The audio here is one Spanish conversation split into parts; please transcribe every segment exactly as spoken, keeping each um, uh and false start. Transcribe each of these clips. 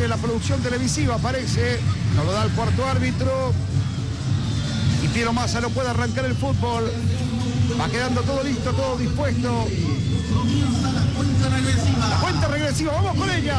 de la producción televisiva, parece. Nos lo da el cuarto árbitro. Y Piero Massa no puede arrancar el fútbol. Va quedando todo listo, todo dispuesto. La cuenta regresiva, vamos con ella.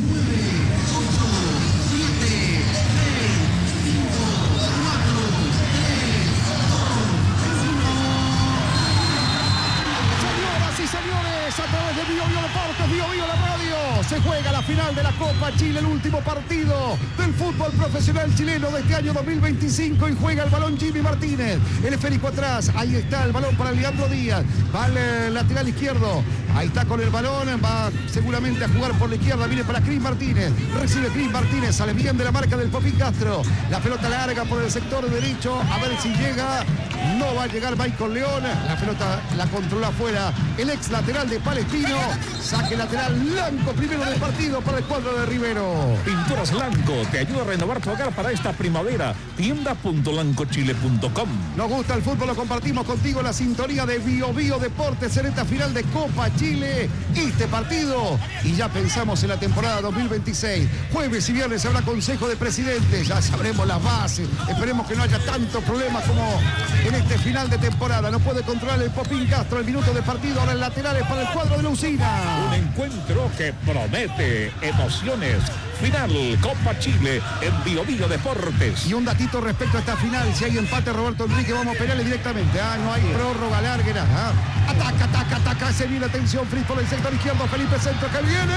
A través de Bio Bio Deportes, Bio Bio la radio, se juega la final de la Copa Chile, el último partido del fútbol profesional chileno de este año dos mil veinticinco, y juega el balón Jimmy Martínez, el esférico atrás, ahí está el balón para Leandro Díaz, va al lateral izquierdo, ahí está con el balón, va seguramente a jugar por la izquierda, viene para Cris Martínez, recibe Cris Martínez, sale bien de la marca del Popín Castro, la pelota larga por el sector derecho, a ver si llega, no va a llegar Michael León, la pelota la controla afuera el ex lateral de Palestino, saque lateral Blanco, primero del partido para el cuadro de Rivero. Pinturas Blanco te ayuda a renovar tu hogar para esta primavera. tienda punto blanco chile punto com. Nos gusta el fútbol, lo compartimos contigo, la sintonía de Bio Bio Deportes en esta final de Copa Chile, este partido, y ya pensamos en la temporada dos mil veintiséis. Jueves y viernes habrá consejo de presidentes, ya sabremos las bases, esperemos que no haya tantos problemas como en este final de temporada. No puede controlar el Popín Castro, el minuto de partido, ahora en laterales para el cuadro de la Usina. Un encuentro que promete emociones. Final Copa Chile en Bio Bio Deportes. Y un datito respecto a esta final, si hay empate, Roberto Enrique, vamos a pelearle directamente. Ah, no hay prórroga larga. Ah. Ataca, ataca, ataca, se viene, atención, Fritz por el sector izquierdo, Felipe Centro que viene.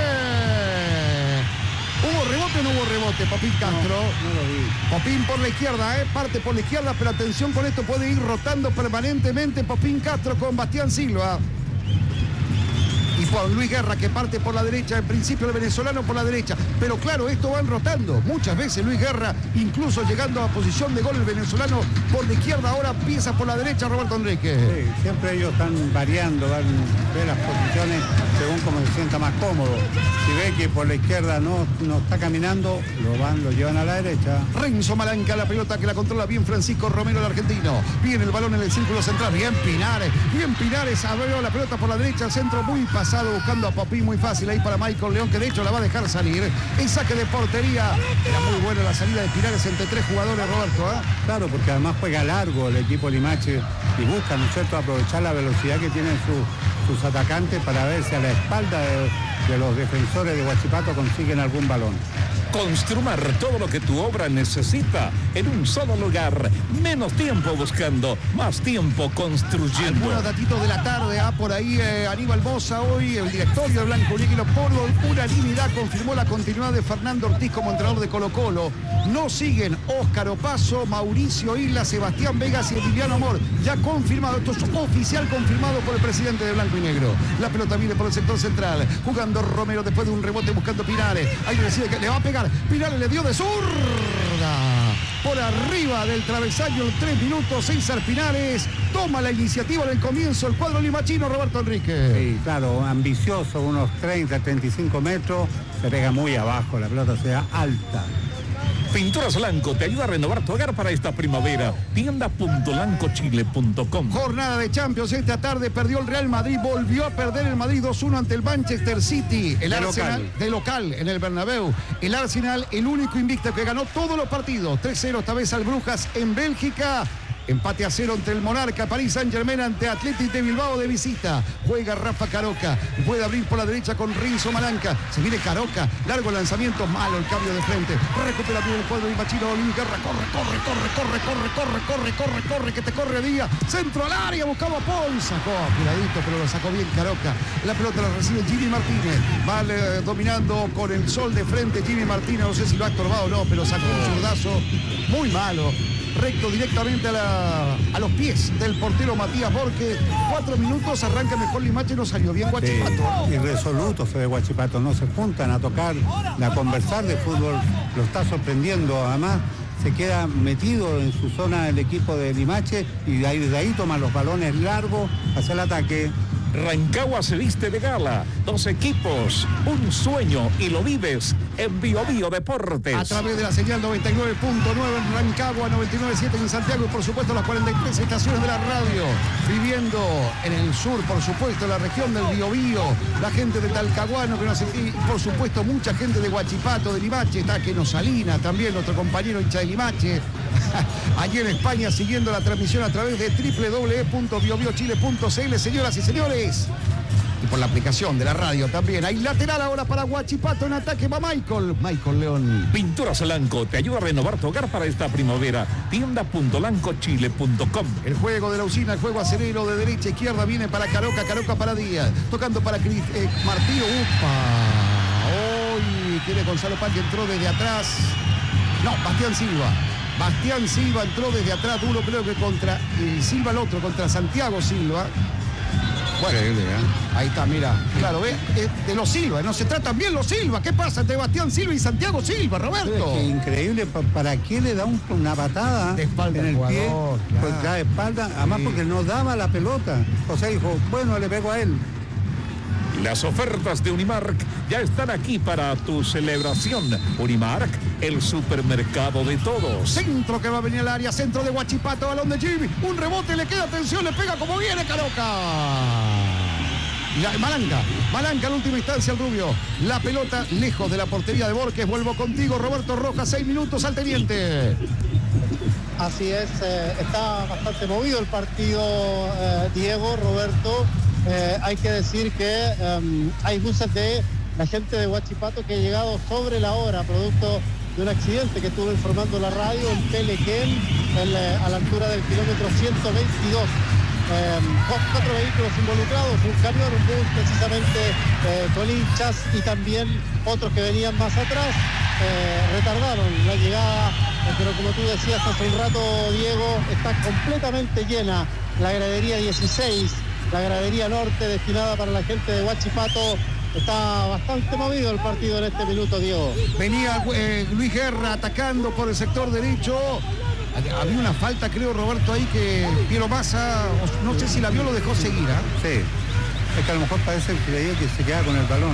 ¿Hubo rebote o no hubo rebote, Popín Castro? No, no lo vi. Popín por la izquierda, ¿eh? Parte por la izquierda, pero atención con esto, puede ir rotando permanentemente Popín Castro con Bastián Silva. Y por Luis Guerra, que parte por la derecha, en principio el venezolano por la derecha. Pero claro, esto van rotando. Muchas veces Luis Guerra, incluso llegando a posición de gol el venezolano por la izquierda, ahora pieza por la derecha Roberto Enrique. Sí, siempre ellos están variando, van ver las posiciones según como se sienta más cómodo. Si ve que por la izquierda no, no está caminando, lo van, lo llevan a la derecha. Renzo Malanca, la pelota que la controla bien Francisco Romero, el argentino. Viene el balón en el círculo central, bien Pinares, bien Pinares, abrió la pelota por la derecha, al centro muy pasado, buscando a Popín, muy fácil ahí para Michael León, que de hecho la va a dejar salir. El saque de portería, era muy buena la salida de Pinares entre tres jugadores, Roberto. ¿eh? Claro, porque además juega largo el equipo Limache y busca, ¿no es cierto?, aprovechar la velocidad que tienen su, sus atacantes para ver si a la espalda de, de los defensores de Huachipato consiguen algún balón. Construmar todo lo que tu obra necesita en un solo lugar. Menos tiempo buscando, más tiempo construyendo. Algunos datitos de la tarde, ah, por ahí eh, Aníbal Moza hoy, el directorio de Blanco Líquido por unanimidad confirmó la continuidad de Fernando Ortiz como entrenador de Colo Colo. No siguen Óscar Opaso, Mauricio Isla, Sebastián Vegas y Emiliano Amor. Ya confirmado, esto es oficial confirmado por el presidente de Blanco y Negro. La pelota viene por el sector central, jugando Romero después de un rebote buscando Pinares. Ahí decide que le va a pegar. Pinares le dio de zurda por arriba del travesaño, tres minutos. César Pinares toma la iniciativa en el comienzo el cuadro limachino, Roberto Enrique. Sí, claro, ambicioso, unos treinta, treinta y cinco metros, se pega muy abajo, la pelota se da alta. Pinturas Blanco te ayuda a renovar tu hogar para esta primavera. tienda punto blanco chile punto com. Jornada de Champions. Esta tarde perdió el Real Madrid. Volvió a perder el Madrid dos uno ante el Manchester City. El de Arsenal local. de local en el Bernabéu. El Arsenal, el único invicto que ganó todos los partidos. tres cero esta vez al Brujas en Bélgica. Empate a cero entre el Monarca, París Saint-Germain ante Athletic de Bilbao de visita. Juega Rafa Caroca, puede abrir por la derecha con Renzo Malanca. Se viene Caroca, largo lanzamiento, malo el cambio de frente. Recupera bien el cuadro de Machino, Luis Guerra, corre, corre, corre, corre, corre, corre, corre, corre, corre, que te corre Díaz. Centro al área, buscaba a Paul, sacó apuradito, pero lo sacó bien Caroca. La pelota la recibe Jimmy Martínez. Va eh, dominando con el sol de frente Jimmy Martínez, no sé si lo ha estorbado o no, pero sacó un zurdazo muy malo. Recto directamente a, la, a los pies del portero Matías Borges. Cuatro minutos, arranca mejor Limache, no salió bien Huachipato. Sí, irresolutos de Huachipato, no se juntan a tocar, a conversar de fútbol, lo está sorprendiendo. Además, se queda metido en su zona el equipo de Limache y de ahí, de ahí toma los balones largos hacia el ataque. Rancagua se viste de gala. Dos equipos, un sueño y lo vives en Bio Bio Deportes. A través de la señal noventa y nueve punto nueve en Rancagua, noventa y nueve punto siete en Santiago y por supuesto las cuarenta y tres estaciones de la radio. Viviendo en el sur, por supuesto, la región del Bio Bio. La gente de Talcahuano, que nos y por supuesto mucha gente de Huachipato, de Limache, está Keno Salina, también nuestro compañero hincha de Limache. Allí en España siguiendo la transmisión a través de doble u doble u doble u punto bio bio chile punto c l, señoras y señores. Y por la aplicación de la radio también. Hay lateral ahora para Huachipato en ataque. Va Michael. Michael León. Pinturas Lanco te ayuda a renovar tu hogar para esta primavera. tienda punto lanco chile punto com. El juego de la usina, el juego acerero de derecha a izquierda viene para Caroca, Caroca para Díaz. Tocando para Cris, eh, Martillo. Upa. Hoy tiene Gonzalo Paz que entró desde atrás. No, Bastián Silva. Bastián Silva entró desde atrás duro, creo que contra eh, Silva el otro, contra Santiago Silva. Bueno, ahí está, mira. Claro, ¿ves? Eh, de los Silva, no se tratan bien los Silva. ¿Qué pasa entre Bastián Silva y Santiago Silva, Roberto? Es que increíble, ¿para qué le da un, una patada de espalda en el jugador, pie? claro. Pues da espalda, además sí, porque no daba la pelota. O sea, dijo, bueno, le pego a él. Las ofertas de Unimark ya están aquí para tu celebración. Unimark, el supermercado de todos. Centro que va a venir al área, centro de Huachipato, balón de Jimmy. Un rebote, le queda atención, le pega como viene Caroca. La, Malanca, Malanca en última instancia el Rubio. La pelota lejos de la portería de Borges. Vuelvo contigo, Roberto Rojas, seis minutos al teniente. Así es, eh, está bastante movido el partido, eh, Diego, Roberto. Eh, hay que decir que um, hay buses de la gente de Huachipato que ha llegado sobre la hora, producto de un accidente que estuvo informando la radio en Pelequén, en la, a la altura del kilómetro ciento veintidós. Eh, cuatro vehículos involucrados, un camión, un bus precisamente eh, con hinchas y también otros que venían más atrás, eh, retardaron la llegada, eh, pero como tú decías hace un rato, Diego, está completamente llena la gradería dieciséis. La gradería norte destinada para la gente de Huachipato. Está bastante movido el partido en este minuto, Diego. Venía eh, Luis Guerra atacando por el sector derecho. Había una falta, creo, Roberto, ahí que Piero Massa, no sé si la vio, lo dejó seguir. ¿eh? Sí, es que a lo mejor parece que creía que se queda con el balón.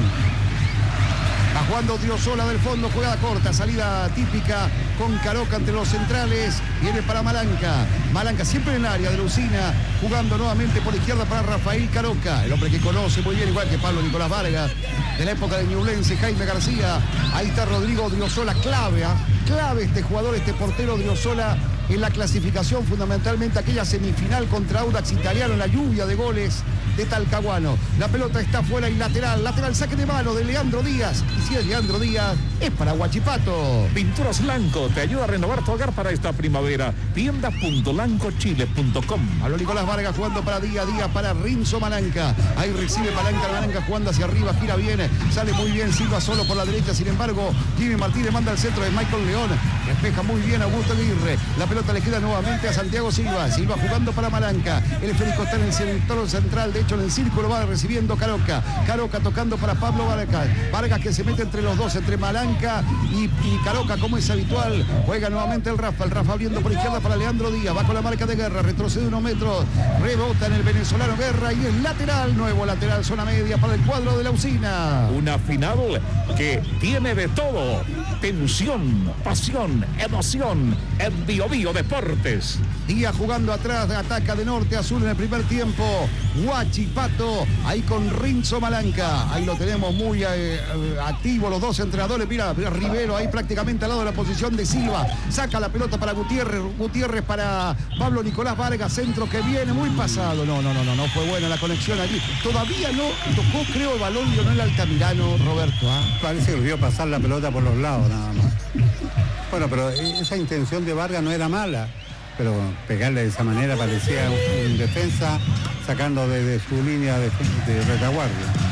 Va jugando Odriozola del fondo, jugada corta, salida típica con Caroca entre los centrales, viene para Malanca, Malanca siempre en el área de la usina, jugando nuevamente por izquierda para Rafael Caroca, el hombre que conoce muy bien, igual que Pablo Nicolás Vargas, de la época de Ñublense, Jaime García, ahí está Rodrigo Odriozola, clave, ¿eh? clave este jugador, este portero Odriozola en la clasificación, fundamentalmente aquella semifinal contra Audax Italiano en la lluvia de goles de Talcahuano. La pelota está fuera y lateral, lateral saque de mano de Leandro Díaz. Y si es Leandro Díaz, es para Huachipato. Pinturas Lanco te ayuda a renovar tu hogar para esta primavera. tienda punto lanco chile punto com. Habló Nicolás Vargas jugando para Díaz, Díaz para Rinzo Malanca. Ahí recibe Malanca, Malanca jugando hacia arriba, gira bien, sale muy bien Silva solo por la derecha. Sin embargo, Jimmy Martínez manda al centro de Michael León. Despeja muy bien Augusto Aguirre. La pelota le queda nuevamente a Santiago Silva. Silva jugando para Malanca. El esférico está en el sector central, de hecho en el círculo va recibiendo Caroca. Caroca tocando para Pablo Vargas. Vargas que se mete entre los dos, entre Malanca y, y Caroca, como es habitual. Juega nuevamente el Rafa. El Rafa abriendo por izquierda para Leandro Díaz. Va con la marca de Guerra. Retrocede unos metros. Rebota en el venezolano Guerra y es lateral. Nuevo lateral, zona media para el cuadro de la usina. Una final que tiene de todo. Tensión, pasión, emoción en Bio Bio Deportes. Díaz jugando atrás, ataca de norte a sur en el primer tiempo. Huachipato, ahí con Rinzo Malanca. Ahí lo tenemos muy eh, activo los dos entrenadores. Mira, mira, Rivero ahí prácticamente al lado de la posición de Silva. Saca la pelota para Gutiérrez. Gutiérrez para Pablo Nicolás Vargas. Centro que viene muy pasado. No, no, no, no, no fue buena la conexión allí. Todavía no tocó, creo, el balón Lionel Altamirano, Roberto. ¿eh? Parece que vio pasar la pelota por los lados nada más. Bueno, pero esa intención de Vargas no era mala, pero pegarle de esa manera parecía un defensa sacando desde su línea de, de retaguardia.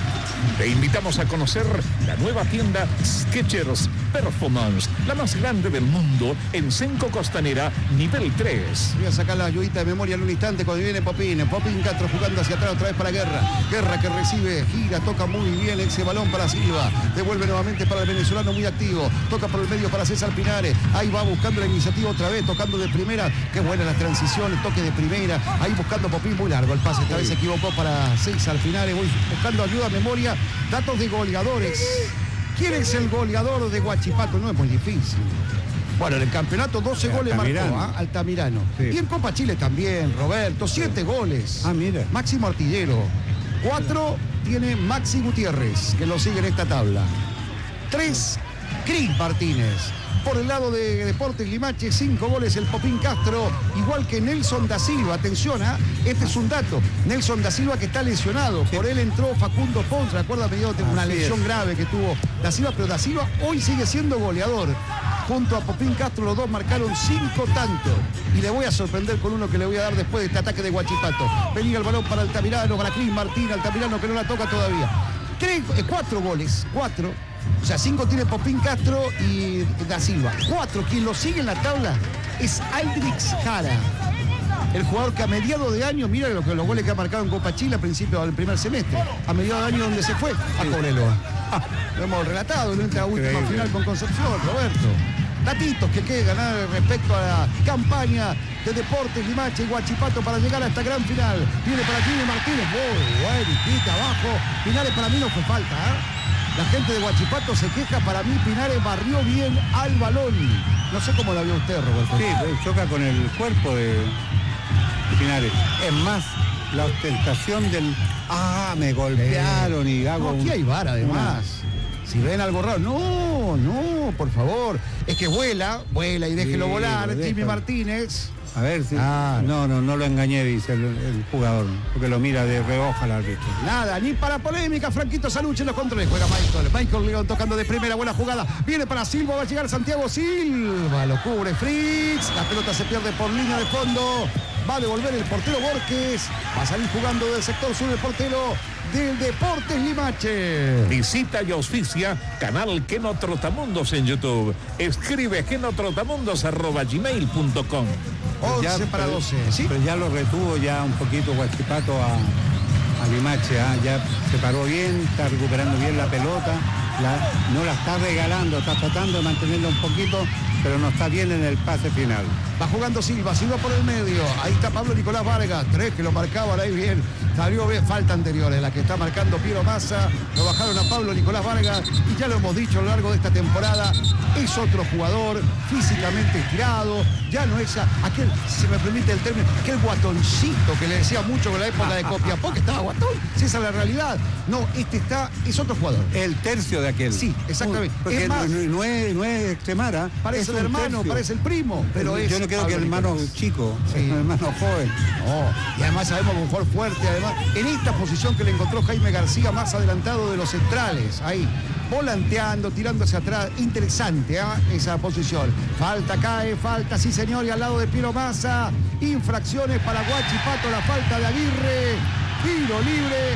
Te invitamos a conocer la nueva tienda Skechers Performance, la más grande del mundo en Senco Costanera, nivel tres. Voy a sacar la ayudita de memoria en un instante cuando viene Popín. Popín Castro jugando hacia atrás otra vez para Guerra. Guerra que recibe, gira, toca muy bien ese balón para Silva. Devuelve nuevamente para el venezolano muy activo. Toca por el medio para César Pinares. Ahí va buscando la iniciativa otra vez, tocando de primera. Qué buena la transición, el toque de primera. Ahí buscando Popín, muy largo el pase. Esta vez se equivocó para César Pinares. Voy buscando ayuda, memoria, datos de goleadores. ¿Quién es el goleador de Huachipato? No es muy difícil. Bueno, en el campeonato doce goles Altamirano. marcó, ¿eh? Altamirano. Sí. Y en Copa Chile también, Roberto, siete sí. goles. Ah, mira. Máximo artillero. Cuatro tiene Maxi Gutiérrez, que lo sigue en esta tabla. Tres, Cris Martínez. Por el lado de Deportes Limache, cinco goles el Popín Castro, igual que Nelson da Silva. Atención, ¿eh? Este es un dato. Nelson da Silva que está lesionado. Por él entró Facundo Pons, recuerda, me dio una Así lesión es. grave que tuvo da Silva, pero da Silva hoy sigue siendo goleador. Junto a Popín Castro, los dos marcaron cinco tantos. Y le voy a sorprender con uno que le voy a dar después de este ataque de Huachipato. Venía el balón para Altamirano, para Cris Martín, Altamirano que no la toca todavía. Tres, eh, cuatro goles, cuatro. O sea, cinco tiene Popín Castro y da Silva. Cuatro, quien lo sigue en la tabla es Aldrix Jara. El jugador que a mediados de año, mira lo que, los goles que ha marcado en Copa Chile a principio del primer semestre. A mediados de año, ¿dónde se fue? A Cobreloa. Ah, lo hemos relatado, no entra a última Increíble. final con Concepción, Roberto. Datitos que quedan ¿eh? respecto a la campaña de Deportes Limache y Huachipato para llegar a esta gran final. Viene para Jimmy Martínez. Muy bueno, quita abajo. Pinares para mí no fue falta, ¿eh? La gente de Huachipato se queja, para mí Pinares barrió bien al balón. No sé cómo la vio usted, Roberto. Sí, choca con el cuerpo de Pinares. Es más, la ostentación del... Ah, me golpearon eh, y hago... No, aquí hay vara además. Una... Si ven algo raro, no, no, por favor. Es que vuela, vuela y déjelo sí, volar, Jimmy deja. Martínez. A ver si... Ah, no, no, no lo engañé, dice el, el jugador, porque lo mira de reojo al árbitro. Nada, ni para polémica, Franquito Saluche en los controles. Juega Michael, Michael León tocando de primera, buena jugada. Viene para Silva, va a llegar Santiago Silva, lo cubre Fritz. La pelota se pierde por línea de fondo. Va a devolver el portero Borges. Va a salir jugando del sector sur el portero del Deportes Limache. Visita y auspicia canal Keno Trotamundos en YouTube. Escribe kenotrotamundos arroba gmail punto com. once para doce. ¿Sí? Pero ya lo retuvo ya un poquito Huachipato a, a Limache. ¿eh? Ya se paró bien, está recuperando bien la pelota. La, no la está regalando, está tratando de mantenerla un poquito, pero no está bien en el pase final. Va jugando Silva, Silva por el medio. Ahí está Pablo Nicolás Vargas, tres que lo marcaban ahí bien. Salió bien, falta anterior en la que está marcando Piero Massa. Lo bajaron a Pablo Nicolás Vargas y ya lo hemos dicho a lo largo de esta temporada. Es otro jugador físicamente estirado. Ya no es a, aquel, si se me permite el término, aquel guatoncito que le decía mucho con la época de Copiapó, que estaba guatón. Si esa es la realidad. No, este está, es otro jugador. El tercio de aquel. Sí, exactamente. Porque es más, no, no, es, no es Extremara. Parece el hermano, tercio. parece el primo, pero es... Yo no creo que el hermano chico, sí. El hermano joven. No, y además sabemos que un jugador fuerte, además, en esta posición que le encontró Jaime García más adelantado de los centrales, ahí, volanteando, tirándose atrás, interesante ¿eh? esa posición. Falta, cae, falta, sí señor, y al lado de Piero Massa, infracciones para Huachipato, la falta de Aguirre, tiro libre.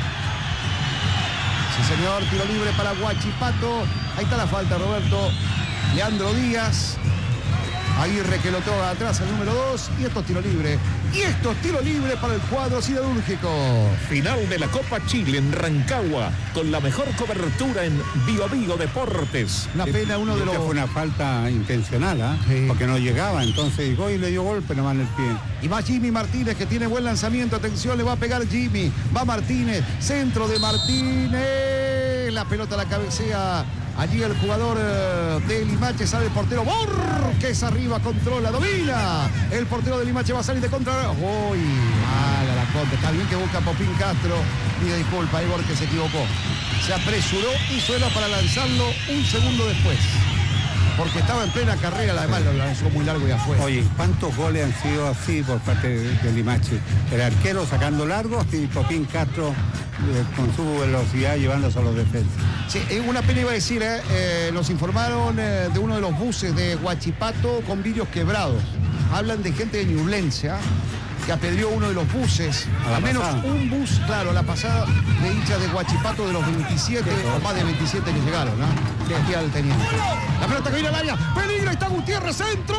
Sí señor, tiro libre para Huachipato, ahí está la falta, Roberto. Leandro Díaz. Aguirre que lo toca atrás el número dos y estos tiro libre. Y estos tiro libre para el cuadro siderúrgico. Final de la Copa Chile en Rancagua con la mejor cobertura en Bio Bio Deportes. Una pena, uno de los... Fue una falta intencional, ¿eh? Sí. Porque no llegaba, entonces llegó y le dio golpe nomás en el pie. Y va Jimmy Martínez que tiene buen lanzamiento. Atención, le va a pegar Jimmy. Va Martínez, centro de Martínez. La pelota la cabecea. Allí el jugador de Limache, sale el portero Borges arriba, controla, domina. El portero de Limache va a salir de contra. Uy, mala la contra. Está bien que busca Popín Castro. Pide disculpa, ahí Borges se equivocó. Se apresuró y suena para lanzarlo un segundo después. Porque estaba en plena carrera, además lo lanzó muy largo y afuera. Oye, ¿cuántos goles han sido así por parte de, de Limache? El arquero sacando largos y Popín Castro eh, con su velocidad llevándose a los defensas. Sí, una pena iba a decir, eh, eh, nos informaron eh, de uno de los buses de Huachipato con vidrios quebrados. Hablan de gente de Ñublense, ¿eh? que apedreó uno de los buses, al menos pasada. un bus, claro, la pasada de hinchas de Huachipato de los veintisiete o más de veintisiete que llegaron, ¿no? Sí. Aquí al teniente. La pelota que viene al área, peligro, está Gutiérrez, centro.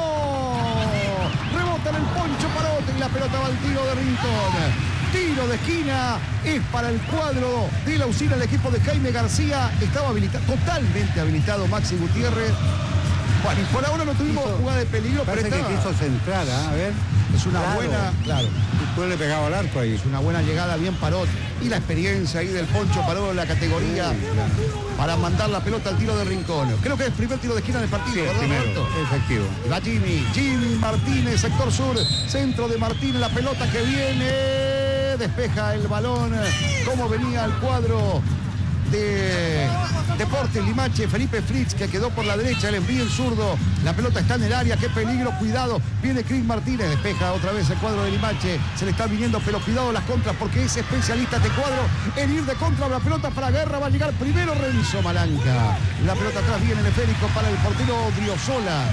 Rebota en el Poncho Parote y la pelota va al tiro de Rincón. Tiro de esquina, es para el cuadro de la usina, el equipo de Jaime García. Estaba habilitado, totalmente habilitado Maxi Gutiérrez. Bueno, y por ahora no tuvimos quiso, jugada de peligro, parece pero que quiso centrar, ¿eh? A ver. Es una claro. buena, claro. Después le pegaba al arco ahí. Es una buena llegada, bien Parot. Y la experiencia ahí del Poncho Parot en la categoría sí, claro. para mandar la pelota al tiro de Rincón. Creo que es el primer tiro de esquina del partido, sí, ¿verdad, primero, Roberto? Efectivo. Va Jimmy, Jimmy Martínez, sector sur, centro de Martínez, la pelota que viene, despeja el balón, como venía el cuadro de Deportes Limache, Felipe Fritz, que quedó por la derecha, el envío en zurdo, la pelota está en el área, qué peligro, cuidado, viene Chris Martínez, despeja otra vez el cuadro de Limache, se le está viniendo, pero cuidado las contras, porque es especialista este cuadro en ir de contra, la pelota para Guerra, va a llegar primero Renzo Malanca, la pelota atrás viene el esférico para el portero Driosola,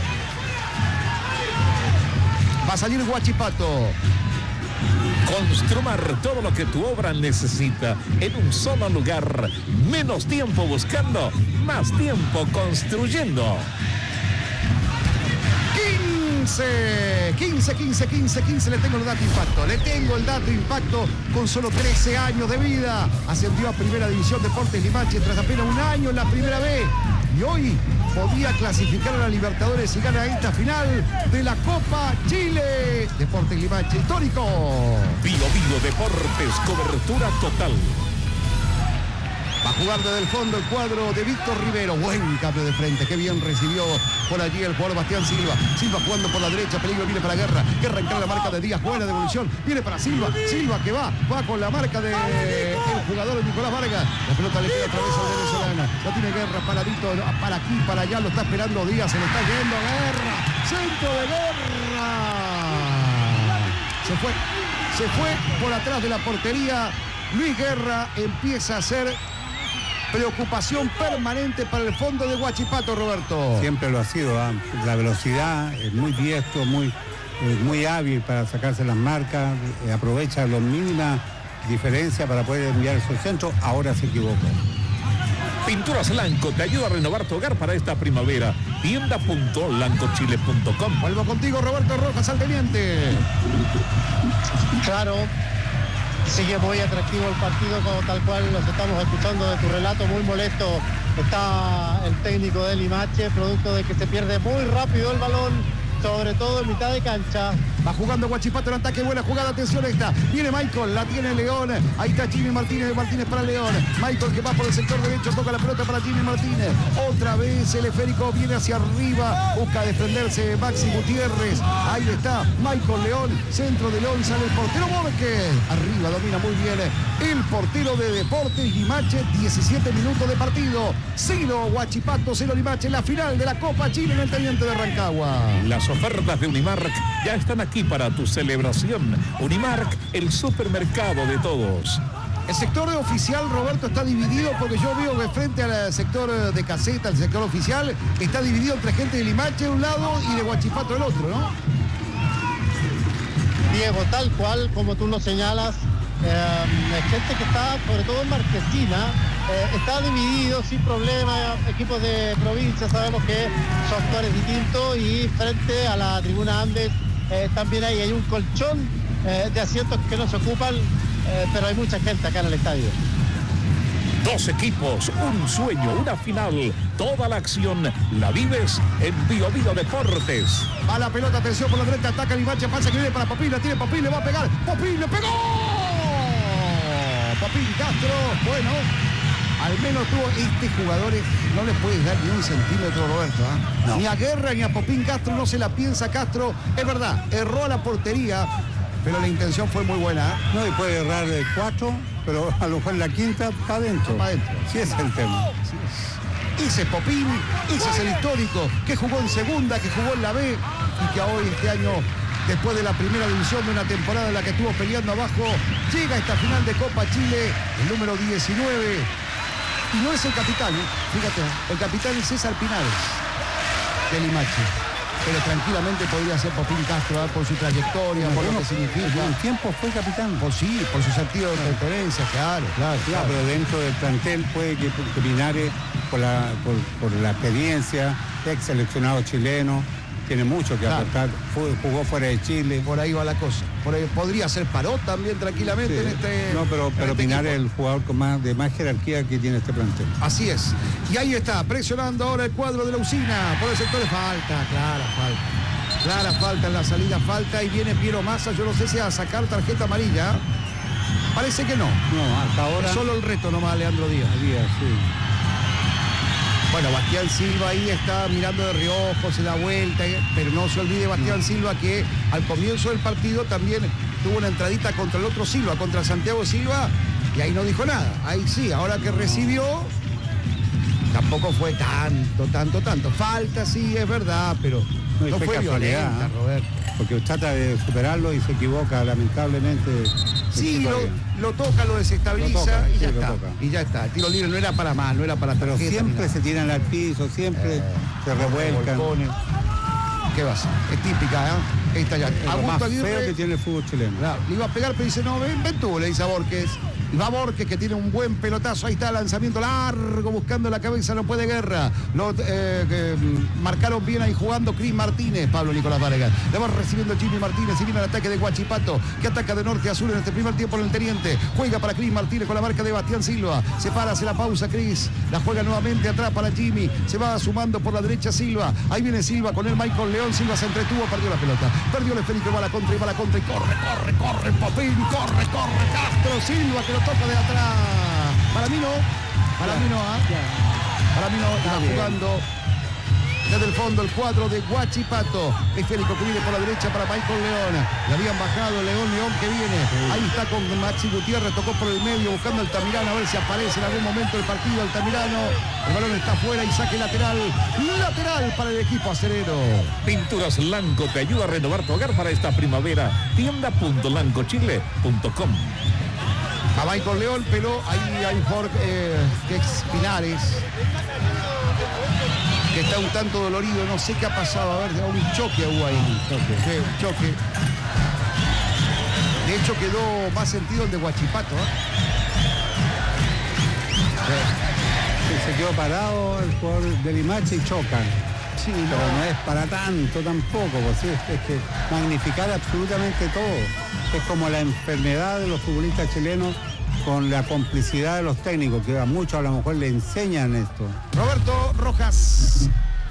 va a salir Huachipato. Construmar todo lo que tu obra necesita en un solo lugar. Menos tiempo buscando, más tiempo construyendo. quince, quince, quince, quince, quince, le tengo el dato impacto, le tengo el dato impacto con solo trece años de vida. Ascendió a Primera División Deportes Limache tras apenas un año en la Primera B. Y hoy podía clasificar a la Libertadores y gana esta final de la Copa Chile. Deportes Limache, histórico. Bio Bio Deportes, cobertura total. Va a jugar desde el fondo el cuadro de Víctor Rivero. Buen cambio de frente, qué bien recibió por allí el jugador Bastián Silva. Silva jugando por la derecha, peligro viene para Guerra. Guerra encara la marca de Díaz, buena devolución. Viene para Silva, Silva que va, va con la marca del jugador Nicolás Vargas. La pelota le queda otra vez al venezolano. La tiene Guerra, paradito, para aquí, para allá, lo está esperando Díaz, se le está yendo Guerra. Centro de Guerra. Se fue, se fue por atrás de la portería. Luis Guerra empieza a ser preocupación permanente para el fondo de Huachipato, Roberto. Siempre lo ha sido, ¿eh? La velocidad, es muy diestro, muy, eh, muy hábil para sacarse las marcas, eh, aprovecha la mínima diferencia para poder enviar esos centros, ahora se equivocó. Pinturas Lanco te ayuda a renovar tu hogar para esta primavera. tienda punto lancochile punto com. Vuelvo contigo, Roberto Rojas, al teniente. Claro. Sigue muy atractivo el partido, como tal cual los estamos escuchando de tu relato, muy molesto está el técnico de Limache, producto de que se pierde muy rápido el balón, sobre todo en mitad de cancha. Va jugando Huachipato en ataque, buena jugada, atención esta. Viene Michael, la tiene León. Ahí está Jimmy Martínez, Martínez para León. Michael que va por el sector derecho, toca la pelota para Jimmy Martínez. Otra vez el esférico viene hacia arriba, busca defenderse Maxi Gutiérrez. Ahí está Michael León, centro de León, sale el portero Borges. Arriba domina muy bien el portero de Deportes Limache, diecisiete minutos de partido. Cero Huachipato, cero Limache, la final de la Copa Chile en el Teniente de Rancagua. Las ofertas de Unimark ya están aquí para tu celebración. Unimark, el supermercado de todos. El sector oficial, Roberto, está dividido porque yo veo que frente al sector de caseta, el sector oficial, está dividido entre gente de Limache de un lado y de Huachipato del otro, ¿no? Diego, tal cual como tú lo señalas, eh, gente que está sobre todo en Marquesina, eh, está dividido sin problema, equipos de provincia, sabemos que son actores distintos, y frente a la tribuna Andes eh, también hay, hay un colchón eh, de asientos que no se ocupan, eh, pero hay mucha gente acá en el estadio. Dos equipos, un sueño, una final. Toda la acción la vives en Bio Bio Deportes. Va la pelota, atención por la derecha, ataca Limache, pasa que viene para Popín, la tiene Popín, le va a pegar. Popín, le pegó. Popín Castro, bueno, al menos tuvo este jugador, no le puedes dar ni un centímetro, Roberto, ¿eh? No. Ni a Guerra ni a Popín Castro no se la piensa Castro. Es verdad, erró a la portería, pero la intención fue muy buena, ¿eh? No, y puede errar de cuatro, pero a lo mejor en la quinta está adentro. Está adentro. Sí, es el tema. Sí. Ese es Popín, ese es el histórico, que jugó en segunda, que jugó en la B y que hoy este año, después de la primera división de una temporada en la que estuvo peleando abajo, llega a esta final de Copa Chile, el número diecinueve. Y no es el capitán, ¿eh? Fíjate, el capitán es César Pinares, de Limache. pero tranquilamente podría ser Popín Castro, ¿eh? Por su trayectoria, no, por lo que significa. Un tiempo fue capitán. Pues sí, por su sentido de pertenencia, claro, claro, claro. Pero dentro del plantel puede que, que Pinares, por la, por, por la experiencia, ex seleccionado chileno, tiene mucho que claro. aportar, Fue, jugó fuera de Chile. Por ahí va la cosa. Por ahí podría ser Parot también tranquilamente sí. en este. No, pero, pero este Pinares es el jugador con más, de más jerarquía que tiene este plantel. Así es. Y ahí está, presionando ahora el cuadro de la usina. Por el sector de falta, clara falta. Clara falta en la salida, falta. Y viene Piero Massa, yo no sé si a sacar tarjeta amarilla. Parece que no. No, hasta ahora. Es solo el reto nomás, Leandro Díaz. Díaz, sí. Bueno, Bastián Silva ahí está mirando de reojo, se da vuelta, pero no se olvide Bastián Silva que al comienzo del partido también tuvo una entradita contra el otro Silva, contra Santiago Silva, y ahí no dijo nada. Ahí sí, ahora que recibió, tampoco fue tanto, tanto, tanto. Falta, sí, es verdad, pero no, no fue, fue violenta, ¿eh? Roberto. Porque trata de superarlo y se equivoca, lamentablemente. Sí, lo, lo toca, lo desestabiliza lo toca, y, ya sí, está, y ya está. El tiro libre no era para más, no era para tarjeta. Pero siempre se tiran al piso, siempre eh, se revuelcan. ¿Qué va a ser? Es típica, ¿eh? Ahí está ya. Es lo más feo que tiene el fútbol chileno. Claro, le iba a pegar, pero dice, no, ven, ven tú, le dice a Borges. Y va Borges, que tiene un buen pelotazo. Ahí está, lanzamiento largo, buscando la cabeza, no puede Guerra. Lo eh, eh, marcaron bien ahí jugando Cris Martínez, Pablo Nicolás Vargas. Le va recibiendo Jimmy Martínez y viene el ataque de Huachipato, que ataca de norte a sur en este primer tiempo en el Teniente. Juega para Cris Martínez con la marca de Bastián Silva. Se para, hace la pausa Cris. La juega nuevamente atrás para Jimmy. Se va sumando por la derecha Silva. Ahí viene Silva con el Michael León. Silva se entretuvo, perdió la pelota. Perdió el esférico, va a la contra y va a la contra y corre, corre, corre, Popín, corre, corre, Castro Silva que lo toca de atrás. Para mí no, para mí no, ¿eh? Para mí no, está jugando desde el fondo el cuadro de Huachipato. Esférico que viene por la derecha para Michael León. Le habían bajado León, León que viene. Ahí está con Maxi Gutiérrez, tocó por el medio buscando al Tamirano a ver si aparece en algún momento el partido el Tamirano. El balón está afuera y saque lateral. Lateral para el equipo acerero. Pinturas Lanco te ayuda a renovar tu hogar para esta primavera. tienda punto lanco chile punto com. A Michael León, pero ahí hay Jorge eh, ex Pinares, que está un tanto dolorido, no sé qué ha pasado, a ver, un choque hubo ahí. Choque. Sí, un choque. De hecho quedó más sentido el de Huachipato, ¿eh? Sí. Se quedó parado el jugador de Limache y chocan. Sí, pero no. no es para tanto tampoco, pues es, es que magnificar absolutamente todo. Es como la enfermedad de los futbolistas chilenos con la complicidad de los técnicos, que a muchos a lo mejor le enseñan esto. Roberto Rojas.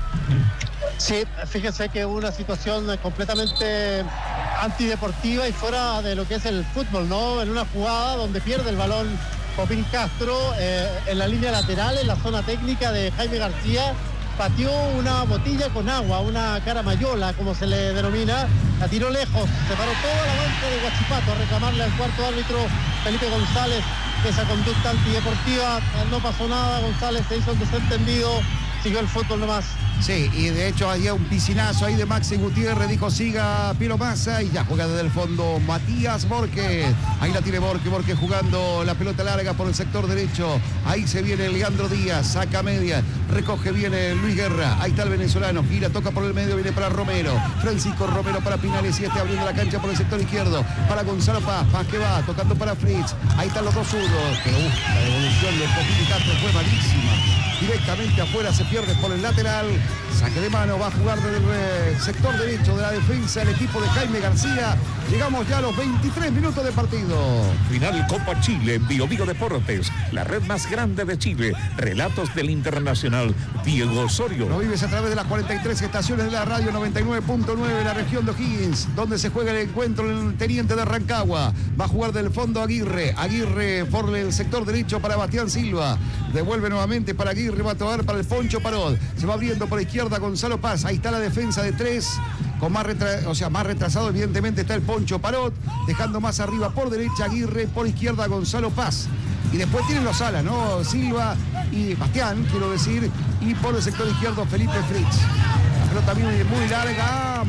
Sí, fíjense que es una situación completamente antideportiva y fuera de lo que es el fútbol, ¿no? En una jugada donde pierde el balón Popín Castro, eh, en la línea lateral, en la zona técnica de Jaime García, pateó una botella con agua, una caramayola, como se le denomina, la tiró lejos, se paró toda la banca de Huachipato a reclamarle al cuarto árbitro Felipe González esa conducta antideportiva. No pasó nada, González se hizo el desentendido, siguió el fútbol nomás. Sí, y de hecho había un piscinazo ahí de Maxi Gutiérrez, dijo siga Piero Massa y ya juega desde el fondo Matías Borges. Ahí la tiene Borges, Borges jugando la pelota larga por el sector derecho. Ahí se viene Leandro Díaz, saca media, recoge bien Luis Guerra. Ahí está el venezolano, gira, toca por el medio, viene para Romero. Francisco Romero para Pinares y este abriendo la cancha por el sector izquierdo. Para Gonzalo Paz, Paz que va, tocando para Fritz. Ahí están los dos zurdos. Pero uf, la devolución de Popín Castro fue malísima. Directamente afuera se pierde por el lateral. Saque de mano, va a jugar del eh, sector derecho de la defensa el equipo de Jaime García. Llegamos ya a los veintitrés minutos de partido. Final Copa Chile en Bio Bio Deportes, la red más grande de Chile. Relatos del internacional Diego Osorio. Lo vives a través de las cuarenta y tres estaciones de la radio noventa y nueve punto nueve en la región de O'Higgins, donde se juega el encuentro en el Teniente de Rancagua. Va a jugar del fondo Aguirre. Aguirre por el sector derecho para Bastián Silva. Devuelve nuevamente para Aguirre, va a tocar para el Poncho Parot. Se va abriendo por la izquierda Gonzalo Paz. Ahí está la defensa de tres. Con más, retra o sea, más retrasado evidentemente está el Poncho Parot, dejando más arriba por derecha Aguirre, por izquierda Gonzalo Paz. Y después tienen los alas, ¿no? Silva y Bastián, quiero decir, y por el sector izquierdo Felipe Fritz. pelota viene muy larga.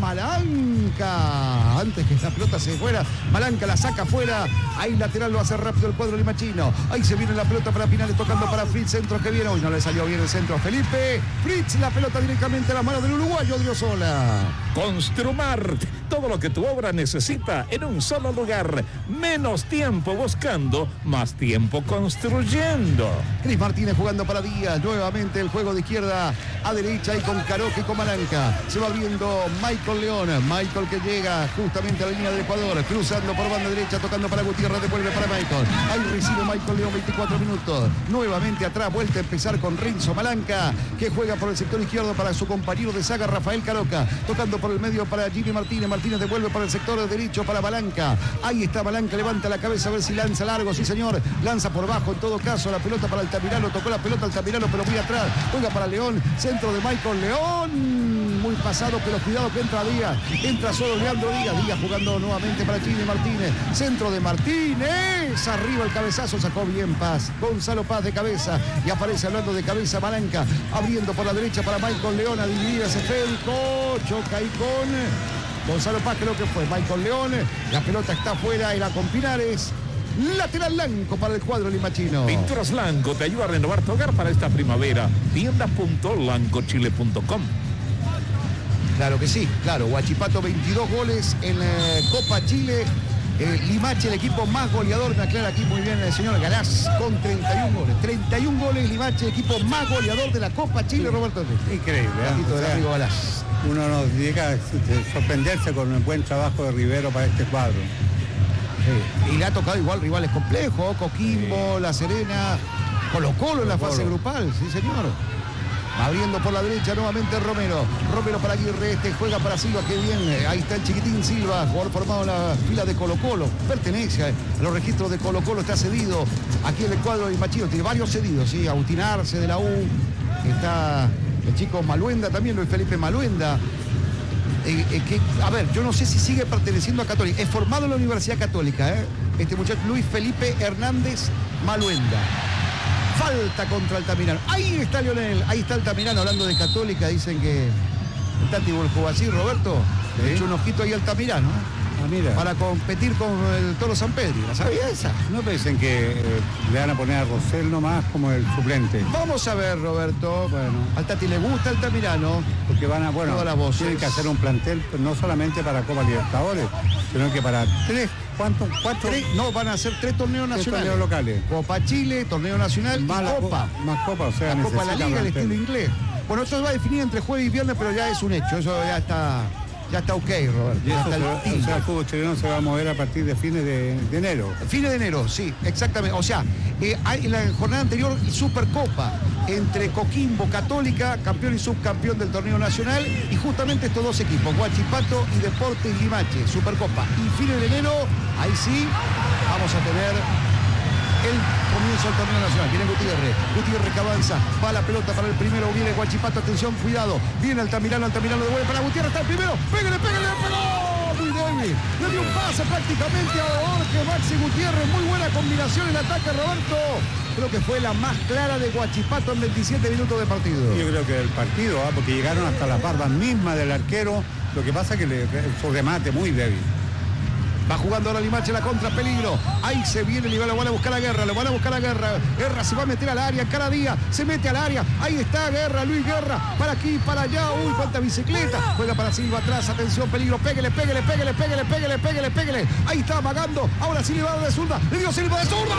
Malanca. Antes que esa pelota se fuera, Malanca la saca fuera. Ahí lateral lo hace rápido el cuadro limachino. Ahí se viene la pelota para Pinares tocando para Fritz. Centro que viene. Hoy no le salió bien el centro a Felipe. Fritz, la pelota directamente a las manos del uruguayo Odriozola. Construmart, todo lo que tu obra necesita en un solo lugar. Menos tiempo buscando, más tiempo construyendo. Cris Martínez jugando para Díaz. Nuevamente el juego de izquierda a derecha y con Caroque y con Malanca. Se va abriendo Michael León. Michael que llega justamente a la línea del Ecuador. Cruzando por banda derecha, tocando para Gutiérrez. Devuelve para Michael. Ahí recibe Michael León, veinticuatro minutos. Nuevamente atrás, vuelta a empezar con Renzo Malanca, que juega por el sector izquierdo para su compañero de saga Rafael Caroca. Tocando por el medio para Jimmy Martínez. Martínez devuelve para el sector derecho para Malanca. Ahí está Malanca, levanta la cabeza a ver si lanza largo. Sí, señor. Lanza por bajo en todo caso. La pelota para Altamirano. Tocó la pelota Altamirano, pero muy atrás. Juega para León. Centro de Michael León. Muy pasado, pero cuidado que entra Díaz. Entra solo Leandro Díaz. Díaz jugando nuevamente para Jimmy Martínez. Centro de Martínez. Arriba el cabezazo. Sacó bien Paz. Gonzalo Paz de cabeza. Y aparece hablando de cabeza Malanca. Abriendo por la derecha para Michael León. A dividir ese esférico. Choca ahí con Gonzalo Paz, creo que fue Michael León. La pelota está afuera y la con Pinares. Lateral blanco para el cuadro limachino. Pinturas Lanco te ayuda a renovar tu hogar para esta primavera. tiendas punto lancochile punto com. Claro que sí, claro. Huachipato veintidós goles en eh, Copa Chile. Eh, Limache, el equipo más goleador, me aclara aquí muy bien el señor Galás, con treinta y un goles. treinta y un goles Limache, equipo más goleador de la Copa Chile, Roberto. Increíble, ¿eh? Del amigo Galás. Uno nos llega a sorprenderse con el buen trabajo de Rivero para este cuadro. Sí. Y le ha tocado igual rivales complejos, Coquimbo, sí. La Serena, Colo Colo en la fase grupal, sí señor. Abriendo por la derecha nuevamente Romero. Romero para Aguirre, este juega para Silva, que bien. Ahí está el chiquitín Silva, jugador formado en la fila de Colo Colo. Pertenece a los registros de Colo Colo, está cedido aquí en el cuadro de Machino. Tiene varios cedidos, sí, Agustín Arce de la U. Está el chico Maluenda también, Luis Felipe Maluenda. Eh, eh, que, a ver, yo no sé si sigue perteneciendo a Católica. Es formado en la Universidad Católica, ¿eh? Este muchacho Luis Felipe Hernández Maluenda. Falta contra Altamirano. Ahí está Lionel, ahí está Altamirano hablando de Católica. Dicen que el Tati jugó así, Roberto. ¿Sí? Le echó un ojito ahí a Altamirano, ¿eh? Ah, mira. Para competir con el Toro San Pedro. ¿La sabía esa? No piensen que eh, le van a poner a Rosell nomás como el suplente. Vamos a ver, Roberto. Bueno. Al Tati le gusta Altamirano. Porque van a, bueno, tienen que hacer un plantel no solamente para Copa Libertadores, sino que para tres, ¿cuántos? ¿Cuatro? Tres, no, van a hacer tres torneos tres nacionales. Torneos locales. Copa Chile, torneo nacional más y la, Copa. Más Copa, o sea, la Copa de la Liga, el estilo inglés. Bueno, esto se va a definir entre jueves y viernes, pero ya es un hecho. Eso ya está... Ya está ok, Roberto. Y eso se, o sea, el fútbol chileno se va a mover a partir de fines de, de enero. Fines de enero, sí, exactamente. O sea, eh, hay, en la jornada anterior, Supercopa entre Coquimbo, Católica, campeón y subcampeón del torneo nacional, y justamente estos dos equipos, Huachipato y Deportes Limache, Supercopa. Y fines de enero, ahí sí, vamos a tener el comienzo del torneo nacional. Viene Gutiérrez, Gutiérrez que avanza, va la pelota para el primero, viene Huachipato, atención, cuidado, viene Altamirano, Altamirano devuelve para Gutiérrez, está el primero, pégale, pégale, pegó, muy débil, le dio un pase prácticamente a Jorge Maxi Gutiérrez, muy buena combinación en ataque, Roberto. Creo que fue la más clara de Huachipato en veintisiete minutos de partido. Yo creo que el partido, ¿eh? Porque llegaron hasta las barbas mismas del arquero, lo que pasa es que le, su remate muy débil. Va jugando ahora Limache la contra, peligro. Ahí se viene, le van a buscar a Guerra, le van a buscar a Guerra. Guerra se va a meter al área, cada día se mete al área. Ahí está Guerra, Luis Guerra, para aquí, para allá. Uy, cuánta bicicleta. Juega para Silva atrás, atención, peligro. Pégale, pégale, pégale, pégale, pégale, pégale, pégale. Ahí está amagando. Ahora sí le va de zurda. Le dio Silva de zurda.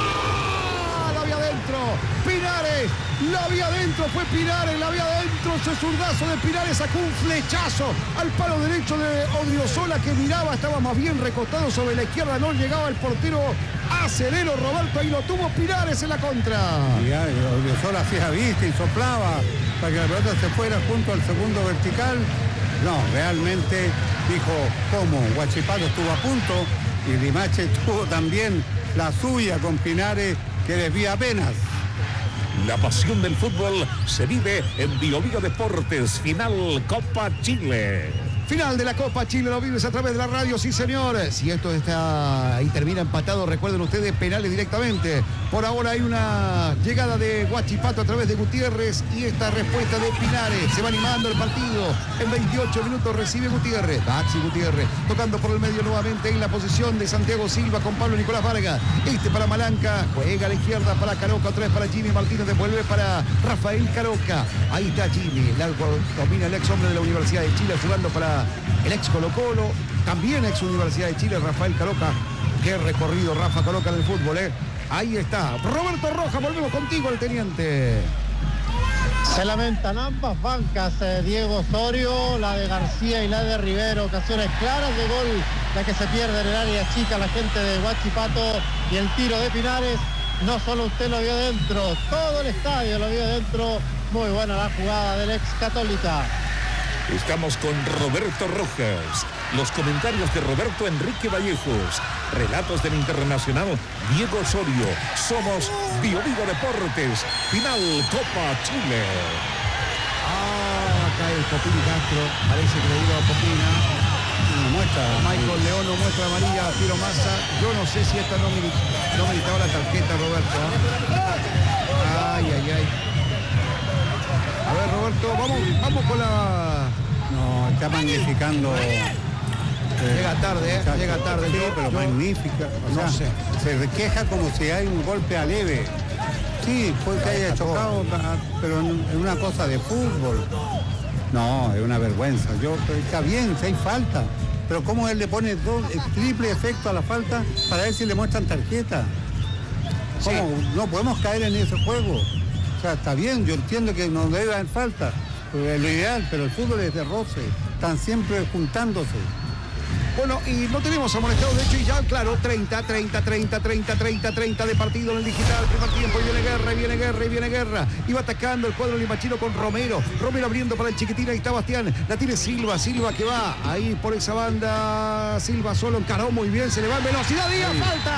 La vía adentro. Pinares. La vía adentro. Fue Pinares. La vía adentro. Ese zurdazo de Pinares sacó un flechazo al palo derecho de Odriozola, que miraba. Estaba más bien recostado sobre la izquierda. No llegaba el portero Acelero, Roberto. Ahí lo tuvo Pinares en la contra. Y Odriozola hacía vista y soplaba para que la pelota se fuera junto al segundo vertical. No, realmente dijo cómo Huachipato estuvo a punto y Limache tuvo también la suya con Pinares, que desvía apenas. La pasión del fútbol se vive en Bio Bio Deportes, final Copa Chile. Final de la Copa Chile, lo vives a través de la radio, sí señor. Si esto está y termina empatado, recuerden ustedes, penales directamente. Por ahora hay una llegada de Huachipato a través de Gutiérrez y esta respuesta de Pinares. Se va animando el partido. En veintiocho minutos recibe Gutiérrez. Maxi Gutiérrez tocando por el medio nuevamente en la posición de Santiago Silva con Pablo Nicolás Vargas. Este para Malanca, juega a la izquierda para Caroca, otra vez para Jimmy Martínez, devuelve para Rafael Caroca. Ahí está Jimmy, largo domina el ex hombre de la Universidad de Chile, jugando para el ex Colo Colo, también ex Universidad de Chile, Rafael Caroca. Qué recorrido Rafa Caroca en el fútbol, ¿eh? Ahí está. Roberto Rojas, volvemos contigo, el teniente. Se lamentan ambas bancas, eh, Diego Osorio, la de García y la de Rivero, ocasiones claras de gol, la que se pierde en el área chica la gente de Huachipato, y el tiro de Pinares, no solo usted lo vio dentro, todo el estadio lo vio dentro. Muy buena la jugada del ex Católica. Estamos con Roberto Rojas. Los comentarios de Roberto Enrique Vallejos. Relatos del internacional Diego Osorio. Somos Bio Vivo Deportes. Final Copa Chile. Ah, acá el Popín Castro. Parece que le digo a Popina. Muestra. Michael León no muestra amarilla a Piero Massa. Yo no sé si esta no, mil, no militaba la tarjeta, Roberto. Ay, ay, ay. A ver, Roberto, vamos, vamos con la... No, está magnificando. Eh, llega tarde, ¿eh? Llega tarde. Sí, yo, pero yo, magnífica. O sea, no sé. Se queja como si hay un golpe a leve. Sí, puede que haya chocado, pero es una cosa de fútbol. No, es una vergüenza. Yo, está bien, si hay falta. Pero cómo él le pone dos, el triple efecto a la falta para ver si le muestran tarjeta. ¿Cómo? Sí. No podemos caer en ese juego. O sea, está bien, yo entiendo que no debe haber falta, es lo ideal, pero el fútbol es de roce, están siempre juntándose. Bueno, y no tenemos amonestados, de hecho, y ya, claro, treinta, treinta, treinta, treinta, treinta, treinta de partido en el digital, primer tiempo, y viene guerra, y viene guerra, y viene guerra. Iba atacando el cuadro limachino con Romero, Romero abriendo para el chiquitín, ahí está Bastián, la tiene Silva, Silva que va ahí por esa banda, Silva solo encaró muy bien, se le va en velocidad, Díaz, sí. falta.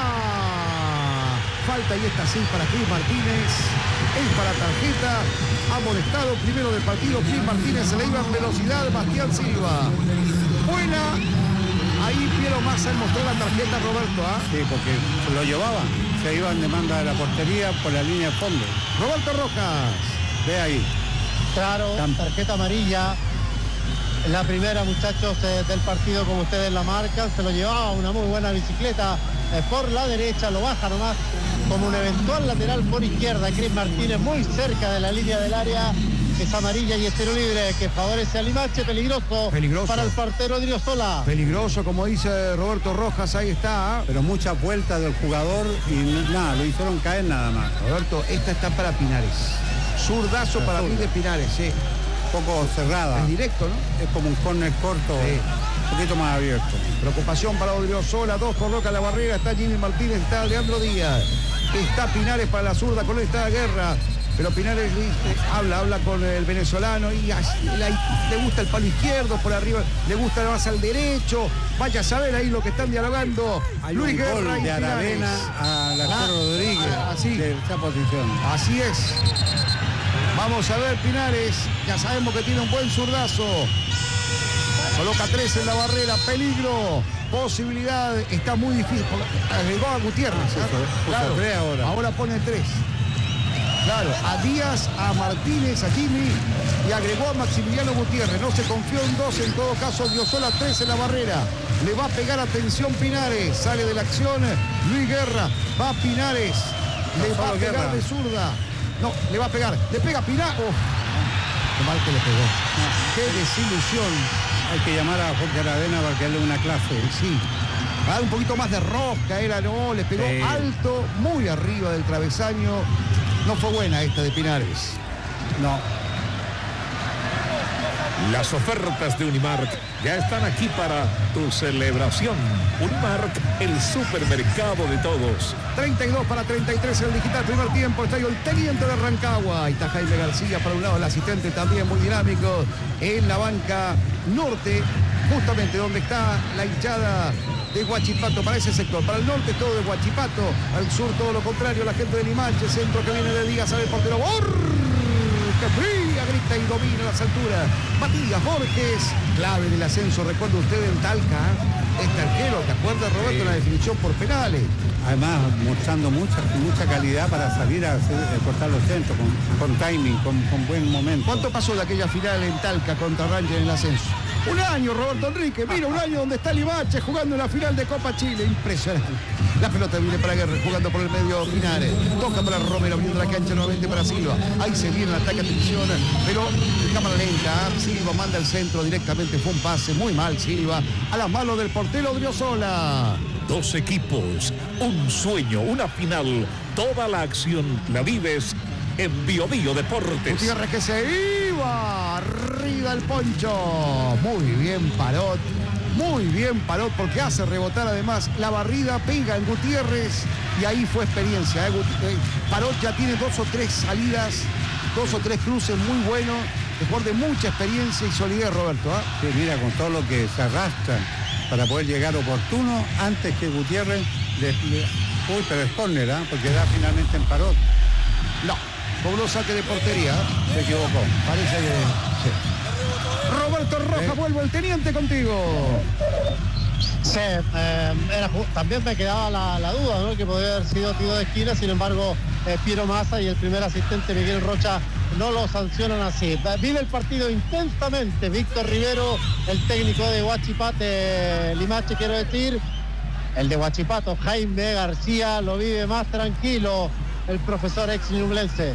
Falta, y esta sí para Cris Martínez, es para tarjeta, amonestado primero del partido, Cris Martínez se le iba en velocidad, Bastián Silva. Buena, ahí Piero Massa mostró la tarjeta, Roberto, ¿ah? ¿eh? Sí, porque lo llevaba, se iba en demanda de la portería por la línea de fondo. Roberto Rojas. Ve ahí. Claro, tarjeta amarilla. La primera, muchachos, eh, del partido, como ustedes la marcan, se lo llevaba una muy buena bicicleta eh, por la derecha, lo baja nomás como un eventual lateral por izquierda. Cris Martínez muy cerca de la línea del área, es amarilla y es tiro libre que favorece a Limache, peligroso, peligroso para el partero Driosola. Peligroso, como dice Roberto Rojas, ahí está. Pero mucha vuelta del jugador y nada, lo hicieron caer nada más. Roberto, esta está para Pinares. Zurdazo para mí de Pinares, sí. Un poco cerrada. Es directo, ¿no? Es como un córner corto, sí. Un poquito más abierto. Preocupación para Odriozola, dos coloca la barrera, está Jimmy Martínez, está Leandro Díaz, está Pinares para la zurda, con él está Guerra, pero Pinares eh, habla, habla con el venezolano y así, le, le gusta el palo izquierdo por arriba, le gusta más al derecho, vaya a saber ahí lo que están dialogando. Hay Luis un Guerra gol y de Aravena a la ah, Rodríguez así, de esa posición. Así es. Vamos a ver Pinares, ya sabemos que tiene un buen zurdazo. Coloca tres en la barrera, peligro, posibilidad, está muy difícil. Agregó a Gutiérrez. Ah, claro, tres ahora. ahora pone tres. Claro, a Díaz, a Martínez, a Jimmy y agregó a Maximiliano Gutiérrez. No se confió en dos, en todo caso Driosola tres en la barrera. Le va a pegar, atención Pinares, sale de la acción Luis Guerra, va Pinares, le no va a pegar Guerra. de zurda. No, le va a pegar, le pega Pinares. Oh, qué mal que le pegó. No. Qué desilusión. Hay que llamar a Jorge Aravena para que le dé una clase. Sí. Va a dar un poquito más de rosca, era no, le pegó sí. alto, muy arriba del travesaño. No fue buena esta de Pinares. No. Las ofertas de Unimark ya están aquí para tu celebración. Unimark, el supermercado de todos. treinta y dos para treinta y tres en el digital, primer tiempo. Estadio el teniente de Rancagua. Ahí está Jaime García para un lado, el asistente también muy dinámico en la banca norte, justamente donde está la hinchada de Huachipato, para ese sector. Para el norte todo de Huachipato, al sur todo lo contrario, la gente de Limache, centro que viene de Díaz, sale el portero. ¡Bor! ¡Qué fría! Grita levanta y domina las alturas. Matías Borges, clave del ascenso, recuerda usted en Talca, este arquero, ¿te acuerdas, Roberto, sí. La definición por penales? Además, mostrando mucha, mucha calidad para salir a, hacer, a cortar los centros, con, con timing, con, con buen momento. ¿Cuánto pasó de aquella final en Talca contra Rangers en el ascenso? Un año, Roberto Enrique, mira, un año donde está Limache jugando en la final de Copa Chile, impresionante. La pelota viene para Guerra, jugando por el medio Pinares, toca para Romero, abriendo la cancha nuevamente para Silva, ahí se viene el ataque, atención, pero en cámara lenta, Silva manda el centro directamente, fue un pase muy mal Silva, a las manos del portero Odriozola. Dos equipos, un sueño, una final, toda la acción la vives en Bio Bio Deportes. Gutiérrez que se iba, arriba el Poncho, muy bien Parot, muy bien Parot porque hace rebotar además la barrida, pega en Gutiérrez y ahí fue experiencia. ¿eh? Parot ya tiene dos o tres salidas, dos o tres cruces muy buenos, después de mucha experiencia y solidez, Roberto. ¿eh? Sí, mira, con todo lo que se arrastra para poder llegar oportuno antes que Gutiérrez le, le, uy, pero es córner, ¿eh? Porque da finalmente en Parot. No, dobló saque de portería. Se equivocó. Parece que sí. Roberto Rojas, ¿Eh? Vuelve el teniente contigo. Sí, eh, era, también me quedaba la, la duda, ¿no? Que podría haber sido tiro de esquina, sin embargo, eh, Piero Massa y el primer asistente Miguel Rocha no lo sancionan así. Vive el partido intensamente Víctor Rivero, el técnico de Huachipato, Limache quiero decir. El de Huachipato, Jaime García, lo vive más tranquilo el profesor ex ñublense.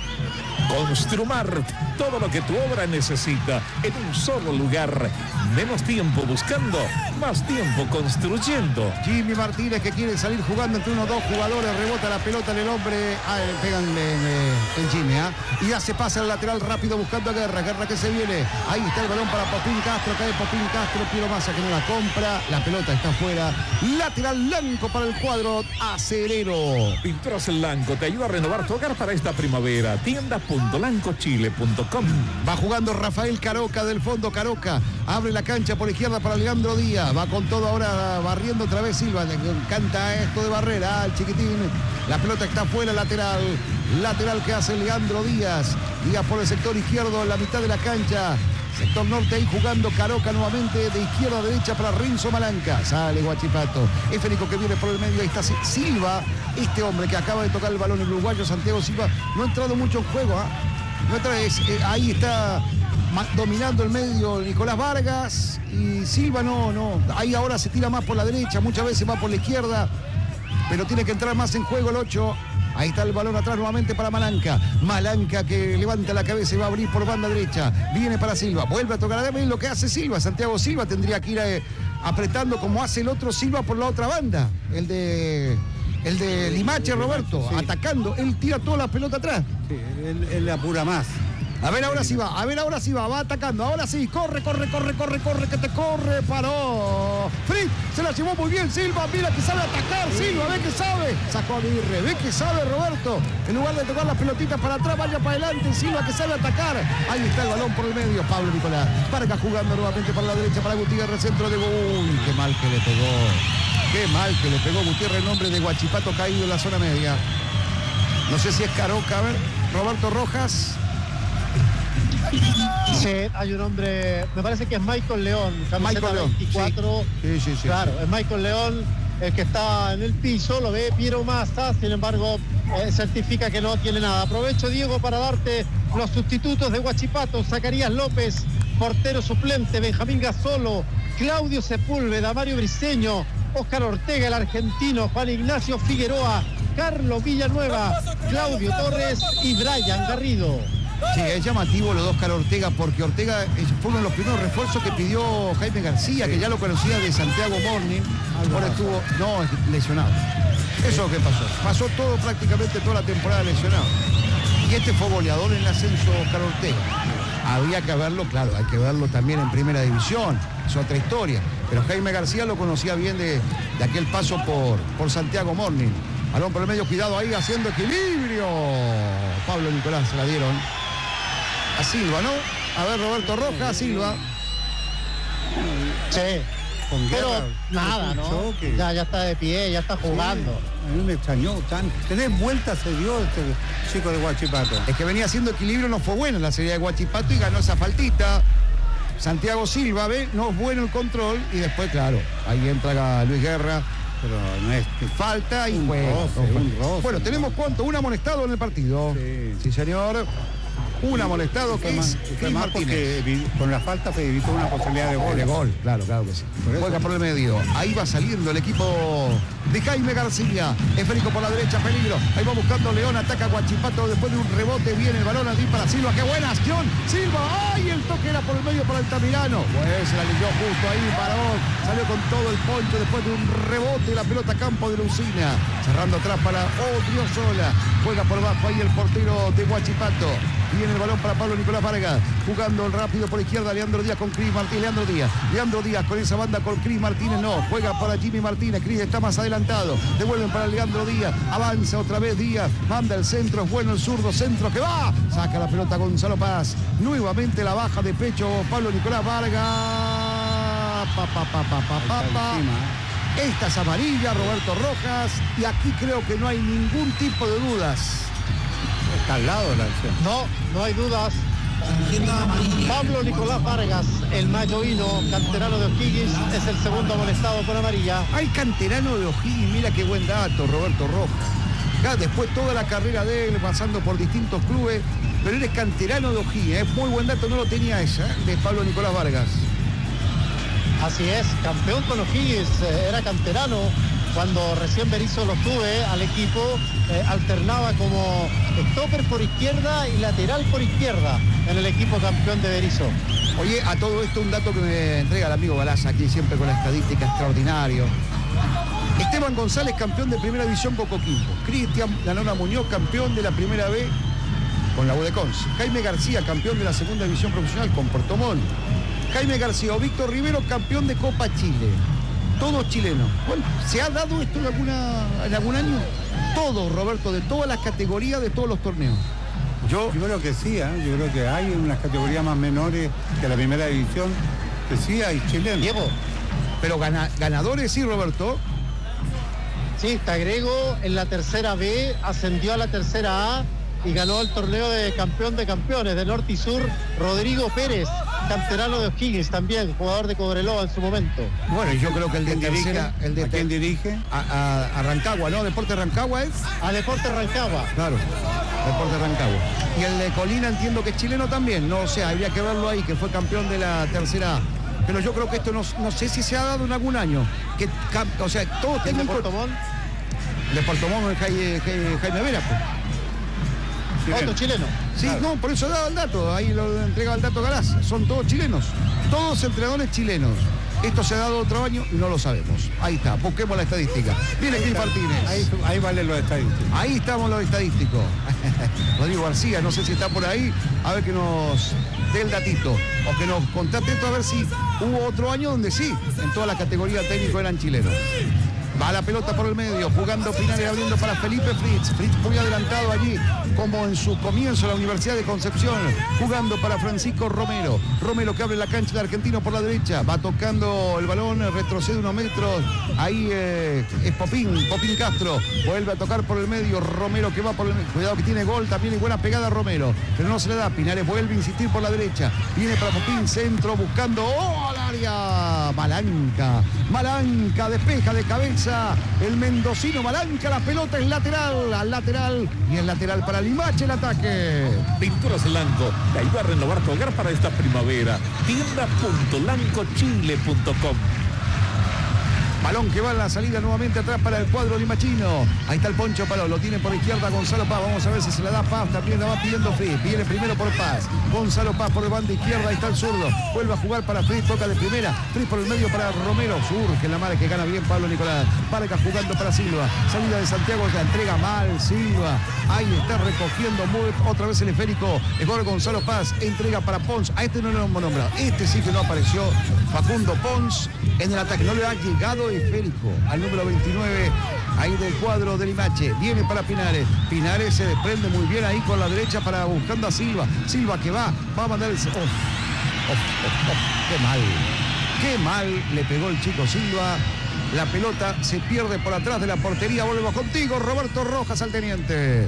Construmart, todo lo que tu obra necesita en un solo lugar. Menos tiempo buscando, más tiempo construyendo. Jimmy Martínez que quiere salir jugando entre unos dos jugadores, rebota la pelota en el hombre, ah, pegan en, en, en Jimmy, ¿ah? ¿eh? Y ya se pasa al lateral rápido buscando a Guerra, Guerra que se viene, ahí está el balón para Popín Castro, cae Popín Castro, Piero Massa que no la compra, la pelota está afuera, lateral blanco para el cuadro acerero. Pinturas El Blanco te ayuda a renovar tu hogar para esta primavera. Tienda punto lanco chile punto com. Va jugando Rafael Caroca del fondo, Caroca abre la cancha por izquierda para Leandro Díaz, va con todo ahora barriendo otra vez Silva, le encanta esto de barrera, el chiquitín, la pelota está fuera, lateral, lateral que hace Leandro Díaz, Díaz por el sector izquierdo, en la mitad de la cancha, sector norte ahí jugando Caroca nuevamente de izquierda a derecha para Renzo Malanca, sale Huachipato, Federico que viene por el medio, ahí está Silva, este hombre que acaba de tocar el balón, el uruguayo Santiago Silva, no ha entrado mucho en juego, ¿eh? no entra, es, eh, ahí está dominando el medio Nicolás Vargas y Silva no, no, ahí ahora se tira más por la derecha, muchas veces va por la izquierda, pero tiene que entrar más en juego el ocho. Ahí está el balón atrás nuevamente para Malanca. Malanca que levanta la cabeza y va a abrir por banda derecha. Viene para Silva. Vuelve a tocar a Damián. Lo que hace Silva. Santiago Silva tendría que ir eh, apretando como hace el otro Silva por la otra banda. El de el de Limache, Roberto. Sí. Atacando. Él tira toda la pelota atrás. Sí, él, él apura más. A ver, ahora sí va, a ver, ahora sí va, va atacando, ahora sí, corre, corre, corre, corre, corre, que te corre, paró. Fritz, se la llevó muy bien Silva, mira que sabe atacar, Silva, ve que sabe. Sacó a Aguirre, ve que sabe Roberto. En lugar de tocar las pelotitas para atrás, vaya para adelante, Silva que sabe atacar. Ahí está el balón por el medio, Pablo Nicolás. Vargas jugando nuevamente para la derecha, para Gutiérrez, centro de Uy, qué mal que le pegó. Qué mal que le pegó Gutiérrez, en nombre de Huachipato caído en la zona media. No sé si es Caroca, a ver, Roberto Rojas. Sí, hay un hombre, me parece que es Michael León, camiseta Michael León, veinticuatro. Sí, sí, sí. Claro, sí. es Michael León el que está en el piso, lo ve Piero Massa, sin embargo, eh, certifica que no tiene nada. Aprovecho, Diego, para darte los sustitutos de Huachipato: Zacarías López, portero suplente, Benjamín Gasolo, Claudio Sepúlveda, Mario Briceño, Óscar Ortega, el argentino, Juan Ignacio Figueroa, Carlos Villanueva, Claudio Torres y Brian Garrido. Sí, es llamativo lo de Óscar Ortega, porque Ortega fue uno de los primeros refuerzos que pidió Jaime García, que ya lo conocía de Santiago Morning. Ahora estuvo, no, lesionado. Eso es lo que pasó. Pasó todo, prácticamente toda la temporada lesionado. Y este fue goleador en el ascenso, Óscar Ortega. Había que verlo, claro, hay que verlo también en primera división, es otra historia. Pero Jaime García lo conocía bien de, de aquel paso por, por Santiago Morning. Balón por el medio, cuidado ahí, haciendo equilibrio. Pablo Nicolás se la dieron a Silva, ¿no? A ver, Roberto Rojas, Silva. Sí, con Pero Guerra, nada, ¿no? choque. Ya, ya está de pie, ya está jugando. Sí, a mí me extrañó tan. Tres vueltas se dio este chico de Huachipato. Es que venía haciendo equilibrio, no fue bueno en la serie de Huachipato y ganó esa faltita. Santiago Silva, ve, no es bueno el control y después, claro, ahí entra Luis Guerra. Pero no es que Falta y un juego. roce, un roce, Bueno, ¿no? tenemos cuánto, un amonestado en el partido. Sí. Sí, señor. Un amonestado que es Cris más Martínez. porque evi- con la falta se evitó una posibilidad de gol. De gol, claro, claro que sí. Por eso. Juega por el medio. Ahí va saliendo el equipo de Jaime García. Esférico por la derecha, peligro. Ahí va buscando León, ataca Huachipato. Después de un rebote viene el balón allí para Silva. ¡Qué buena acción! Silva, ¡ay! El toque era por el medio para el Tamirano. Pues se la leyó justo ahí, Barón. Salió con todo el poncho después de un rebote. La pelota a campo de Lucina. Cerrando atrás para Odriozola. Juega por abajo ahí el portero de Huachipato. Viene el balón para Pablo Nicolás Vargas, jugando el rápido por izquierda, Leandro Díaz con Cris Martínez, Leandro Díaz, Leandro Díaz con esa banda con Cris Martínez, no, juega para Jimmy Martínez, Cris está más adelantado, devuelven para Leandro Díaz, avanza otra vez Díaz, manda el centro, es bueno el zurdo, centro que va, saca la pelota Gonzalo Paz, nuevamente la baja de pecho Pablo Nicolás Vargas, pa, pa, pa, pa, pa, pa, pa. Esta es amarilla, Roberto Rojas, y aquí creo que no hay ningún tipo de dudas. Está al lado de la acción. No, no hay dudas. Pablo Nicolás Vargas, el mayoíno, canterano de O'Higgins, es el segundo amonestado con amarilla. Hay canterano de O'Higgins, mira qué buen dato, Roberto Rojas. Ya después toda la carrera de él, pasando por distintos clubes, pero él es canterano de O'Higgins, es muy buen dato, no lo tenía esa, ¿eh? De Pablo Nicolás Vargas. Así es, campeón con O'Higgins, eh, era canterano. Cuando recién Berizzo lo tuve al equipo, eh, alternaba como stopper por izquierda y lateral por izquierda en el equipo campeón de Berizzo. Oye, a todo esto un dato que me entrega el amigo Galaza aquí, siempre con la estadística extraordinario. Esteban González, campeón de Primera División con Coquimbo. Cristian Lanona Muñoz, campeón de la Primera B con la U de Conce. Jaime García, campeón de la Segunda División Profesional con Puerto Montt. Jaime García o Víctor Rivero, campeón de Copa Chile. Todos chilenos. Bueno, ¿se ha dado esto en, alguna, en algún año? Todos, Roberto, de todas las categorías, de todos los torneos. Yo, yo creo que sí, ¿eh? Yo creo que hay unas categorías más menores que la primera división, que sí hay chilenos. Diego. Pero gana, ganadores sí, Roberto. Sí, te agrego, en la tercera B ascendió a la tercera A y ganó el torneo de campeón de campeones de Norte y Sur, Rodrigo Pérez, canterano de O'Higgins también, jugador de Cobreloa en su momento. Bueno, yo creo que el de ¿Quién dirige? tercera, el de ¿A quién ter- dirige? A, a- a Rancagua, ¿no? Deporte Rancagua es. A Deporte Rancagua. Claro, Deporte Rancagua. Y el de Colina entiendo que es chileno también, no sé, habría que verlo ahí, que fue campeón de la tercera A. Pero yo creo que esto no, no sé si se ha dado en algún año. Que, cam- o sea, todos ¿El de técnicos. Puerto Montt? De Puerto Montt es Jaime, Jaime- Jaime Vera, pues. Otro chileno. Sí, Claro. no, por eso daba el dato, ahí lo entrega el dato Galás. Son todos chilenos, todos entrenadores chilenos. Esto se ha dado otro año y no lo sabemos. Ahí está, busquemos la estadística. Viene Cris Martínez. Ahí, ahí valen los estadísticos. Ahí estamos los estadísticos. Rodrigo García, no sé si está por ahí, a ver que nos dé el datito. O que nos contate esto a ver si hubo otro año donde sí, en toda la categoría técnico eran chilenos. Va la pelota por el medio, jugando Pinares, abriendo para Felipe Fritz. Fritz muy adelantado allí, como en su comienzo en la Universidad de Concepción. Jugando para Francisco Romero. Romero que abre la cancha de Argentino por la derecha. Va tocando el balón, retrocede unos metros. Ahí eh, es Popín, Popín Castro. Vuelve a tocar por el medio. Romero que va por el medio. Cuidado que tiene gol también y buena pegada Romero. Pero no se le da. Pinares vuelve a insistir por la derecha. Viene para Popín, centro, buscando. ¡Oh! Al área. Malanca. Malanca despeja de cabeza. El mendocino Malanca, la pelota es lateral, al lateral y el lateral para Limache el ataque. Pinturas Lanco, te ayuda a renovar tu hogar para esta primavera. tienda punto lanco chile punto com. Balón que va en la salida nuevamente atrás para el cuadro limachino. Ahí está el Poncho Paló, lo tiene por izquierda Gonzalo Paz. Vamos a ver si se le da Paz, también la va pidiendo Fritz. Viene primero por Paz. Gonzalo Paz por el banda izquierda, ahí está el zurdo. Vuelve a jugar para Fritz, toca de primera. Fritz por el medio para Romero. Surge la madre que gana bien Pablo Nicolás. Vargas jugando para Silva. Salida de Santiago, la entrega mal Silva. Ahí está recogiendo muy, otra vez el esférico. El gol Gonzalo Paz. Entrega para Pons. A este no lo hemos nombrado. Este sí que no apareció. Facundo Pons en el ataque. No le ha llegado esférico al número veintinueve ahí del cuadro de Limache. Viene para Pinares. Pinares se desprende muy bien ahí con la derecha para buscando a Silva. Silva que va, va a mandar el... Oh, oh, oh, oh, qué mal. Qué mal le pegó el chico Silva. La pelota se pierde por atrás de la portería. Volvemos contigo, Roberto Rojas, al teniente.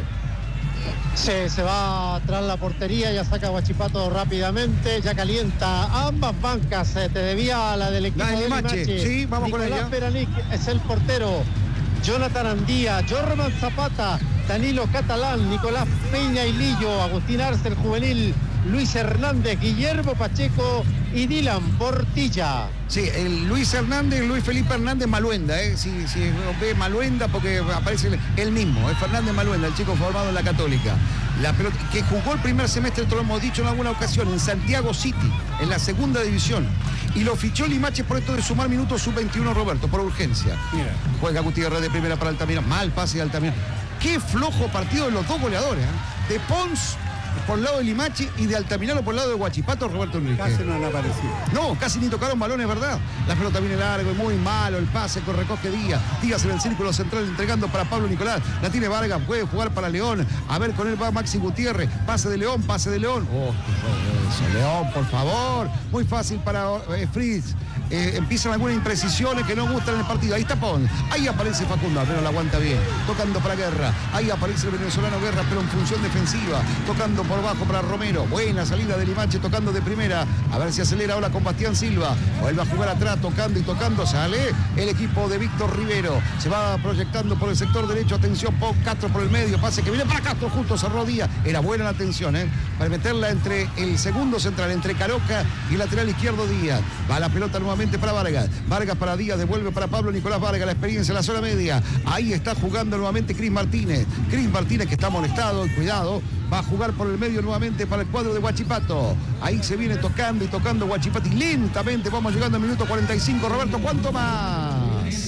Sí, se va tras la portería, ya saca Huachipato rápidamente, ya calienta ambas bancas. Eh, te debía la del equipo La de de Limache. Limache. Sí, vamos Nicolás con ella. Peranic es el portero. Jonathan Andía, Jorman Zapata, Danilo Catalán, Nicolás Peña y Lillo, Agustín Arce, el juvenil, Luis Hernández, Guillermo Pacheco y Dylan Portilla. Sí, el Luis Hernández, Luis Felipe Hernández Maluenda, ¿eh? Si, si ve Maluenda, porque aparece el, el mismo, es Fernández Maluenda, el chico formado en la Católica. La pelota, que jugó el primer semestre, esto lo hemos dicho en alguna ocasión, en Santiago City, en la segunda división. Y lo fichó Limache por esto de sumar minutos sub veintiuno, Roberto, por urgencia. Mira. Juega Gutiérrez de primera para Altamira, mal pase de Altamira. Qué flojo partido de los dos goleadores, ¿eh? De Pons por el lado de Limache y de Altamirano por el lado de Huachipato, Roberto Enrique. Casi no han aparecido. No, casi ni tocaron balones, ¿verdad? La pelota viene largo y muy malo, el pase con recoge Díaz. Díaz en el círculo central entregando para Pablo Nicolás. La tiene Vargas, puede jugar para León. A ver, con él va Maxi Gutiérrez. Pase de León, pase de León. Oh, qué eso, León, por favor. Muy fácil para eh, Fritz. Eh, empiezan algunas imprecisiones que no gustan en el partido. Ahí está Pons, ahí aparece Facundo, pero la aguanta bien, tocando para Guerra, ahí aparece el venezolano Guerra, pero en función defensiva, tocando por bajo para Romero, buena salida de Limache, tocando de primera, a ver si acelera ahora con Bastián Silva, vuelve a jugar atrás, tocando y tocando, sale el equipo de Víctor Rivero, se va proyectando por el sector derecho, atención, Pau Castro por el medio, pase que viene para Castro, justo cerró Díaz, era buena la atención, ¿eh? Para meterla entre el segundo central, entre Caroca y el lateral izquierdo Díaz, va la pelota nuevamente para Vargas, Vargas para Díaz, devuelve para Pablo Nicolás Vargas, la experiencia en la zona media, ahí está jugando nuevamente Cris Martínez, Cris Martínez que está molestado, cuidado, va a jugar por el medio nuevamente para el cuadro de Huachipato, ahí se viene tocando y tocando Huachipato y lentamente vamos llegando al minuto cuarenta y cinco, Roberto, ¿cuánto más?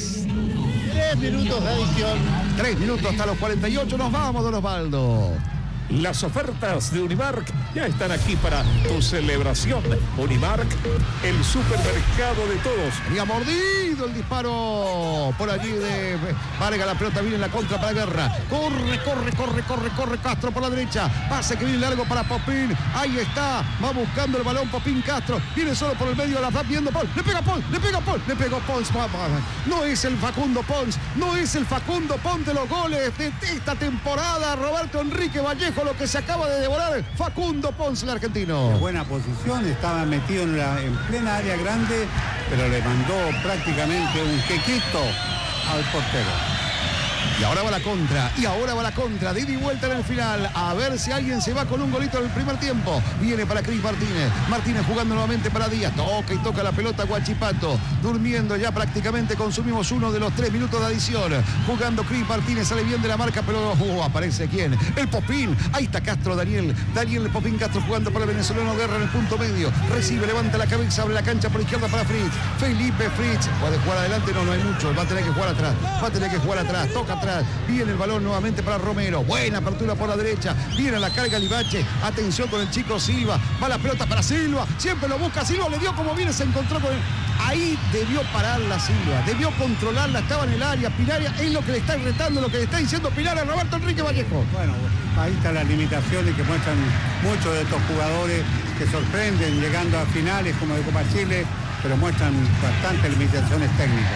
Tres minutos de adición. Tres minutos hasta los cuarenta y ocho, nos vamos, don Osvaldo. Las ofertas de Unimark ya están aquí para tu celebración. Unimark, el supermercado de todos. Había mordido el disparo por allí de Vargas, la pelota viene en la contra para Guerra. Corre, corre, corre, corre, corre Castro por la derecha. Pase que viene largo para Popín. Ahí está, va buscando el balón Popín Castro. Viene solo por el medio, la va viendo Pons. Le pega Pons, le pega Pons, le pegó Pons. No es el Facundo Pons, no es el Facundo Pons de los goles de esta temporada. Roberto Enrique Vallejo, lo que se acaba de devorar Facundo Pons, el argentino. Buena posición, estaba metido en, la, en plena área grande, pero le mandó prácticamente un quequito al portero. Y ahora va la contra, y ahora va la contra, de ida y vuelta en el final, a ver si alguien se va con un golito en el primer tiempo. Viene para Cris Martínez, Martínez jugando nuevamente para Díaz, toca y toca la pelota Huachipato, durmiendo ya prácticamente, consumimos uno de los tres minutos de adición, jugando Cris Martínez, sale bien de la marca, pero uh, aparece quién, el Popín, ahí está Castro, Daniel, Daniel el Popín Castro jugando para el venezolano Guerra en el punto medio, recibe, levanta la cabeza, abre la cancha por izquierda para Fritz, Felipe Fritz, puede jugar adelante, no, no hay mucho, va a tener que jugar atrás, va a tener que jugar atrás, toca atrás, viene el balón nuevamente para Romero, buena apertura por la derecha, viene la carga Limache, atención con el chico Silva, va la pelota para Silva, siempre lo busca Silva, le dio como viene, se encontró con él, ahí debió parar la Silva, debió controlarla, estaba en el área, Pilaria es lo que le está retando, lo que le está diciendo Pilar a Roberto Enrique Vallejo. Bueno, ahí están las limitaciones que muestran muchos de estos jugadores que sorprenden llegando a finales como de Copa Chile, pero muestran bastantes limitaciones técnicas.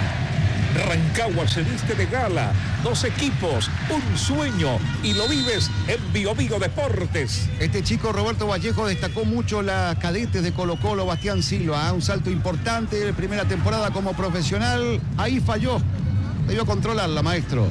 Rancagua se viste de gala, dos equipos, un sueño, y lo vives en Bio Bio Deportes. Este chico Roberto Vallejo destacó mucho las cadetes de Colo Colo, Bastián Silva, ¿eh? Un salto importante en primera temporada como profesional, ahí falló, debió controlarla, maestro.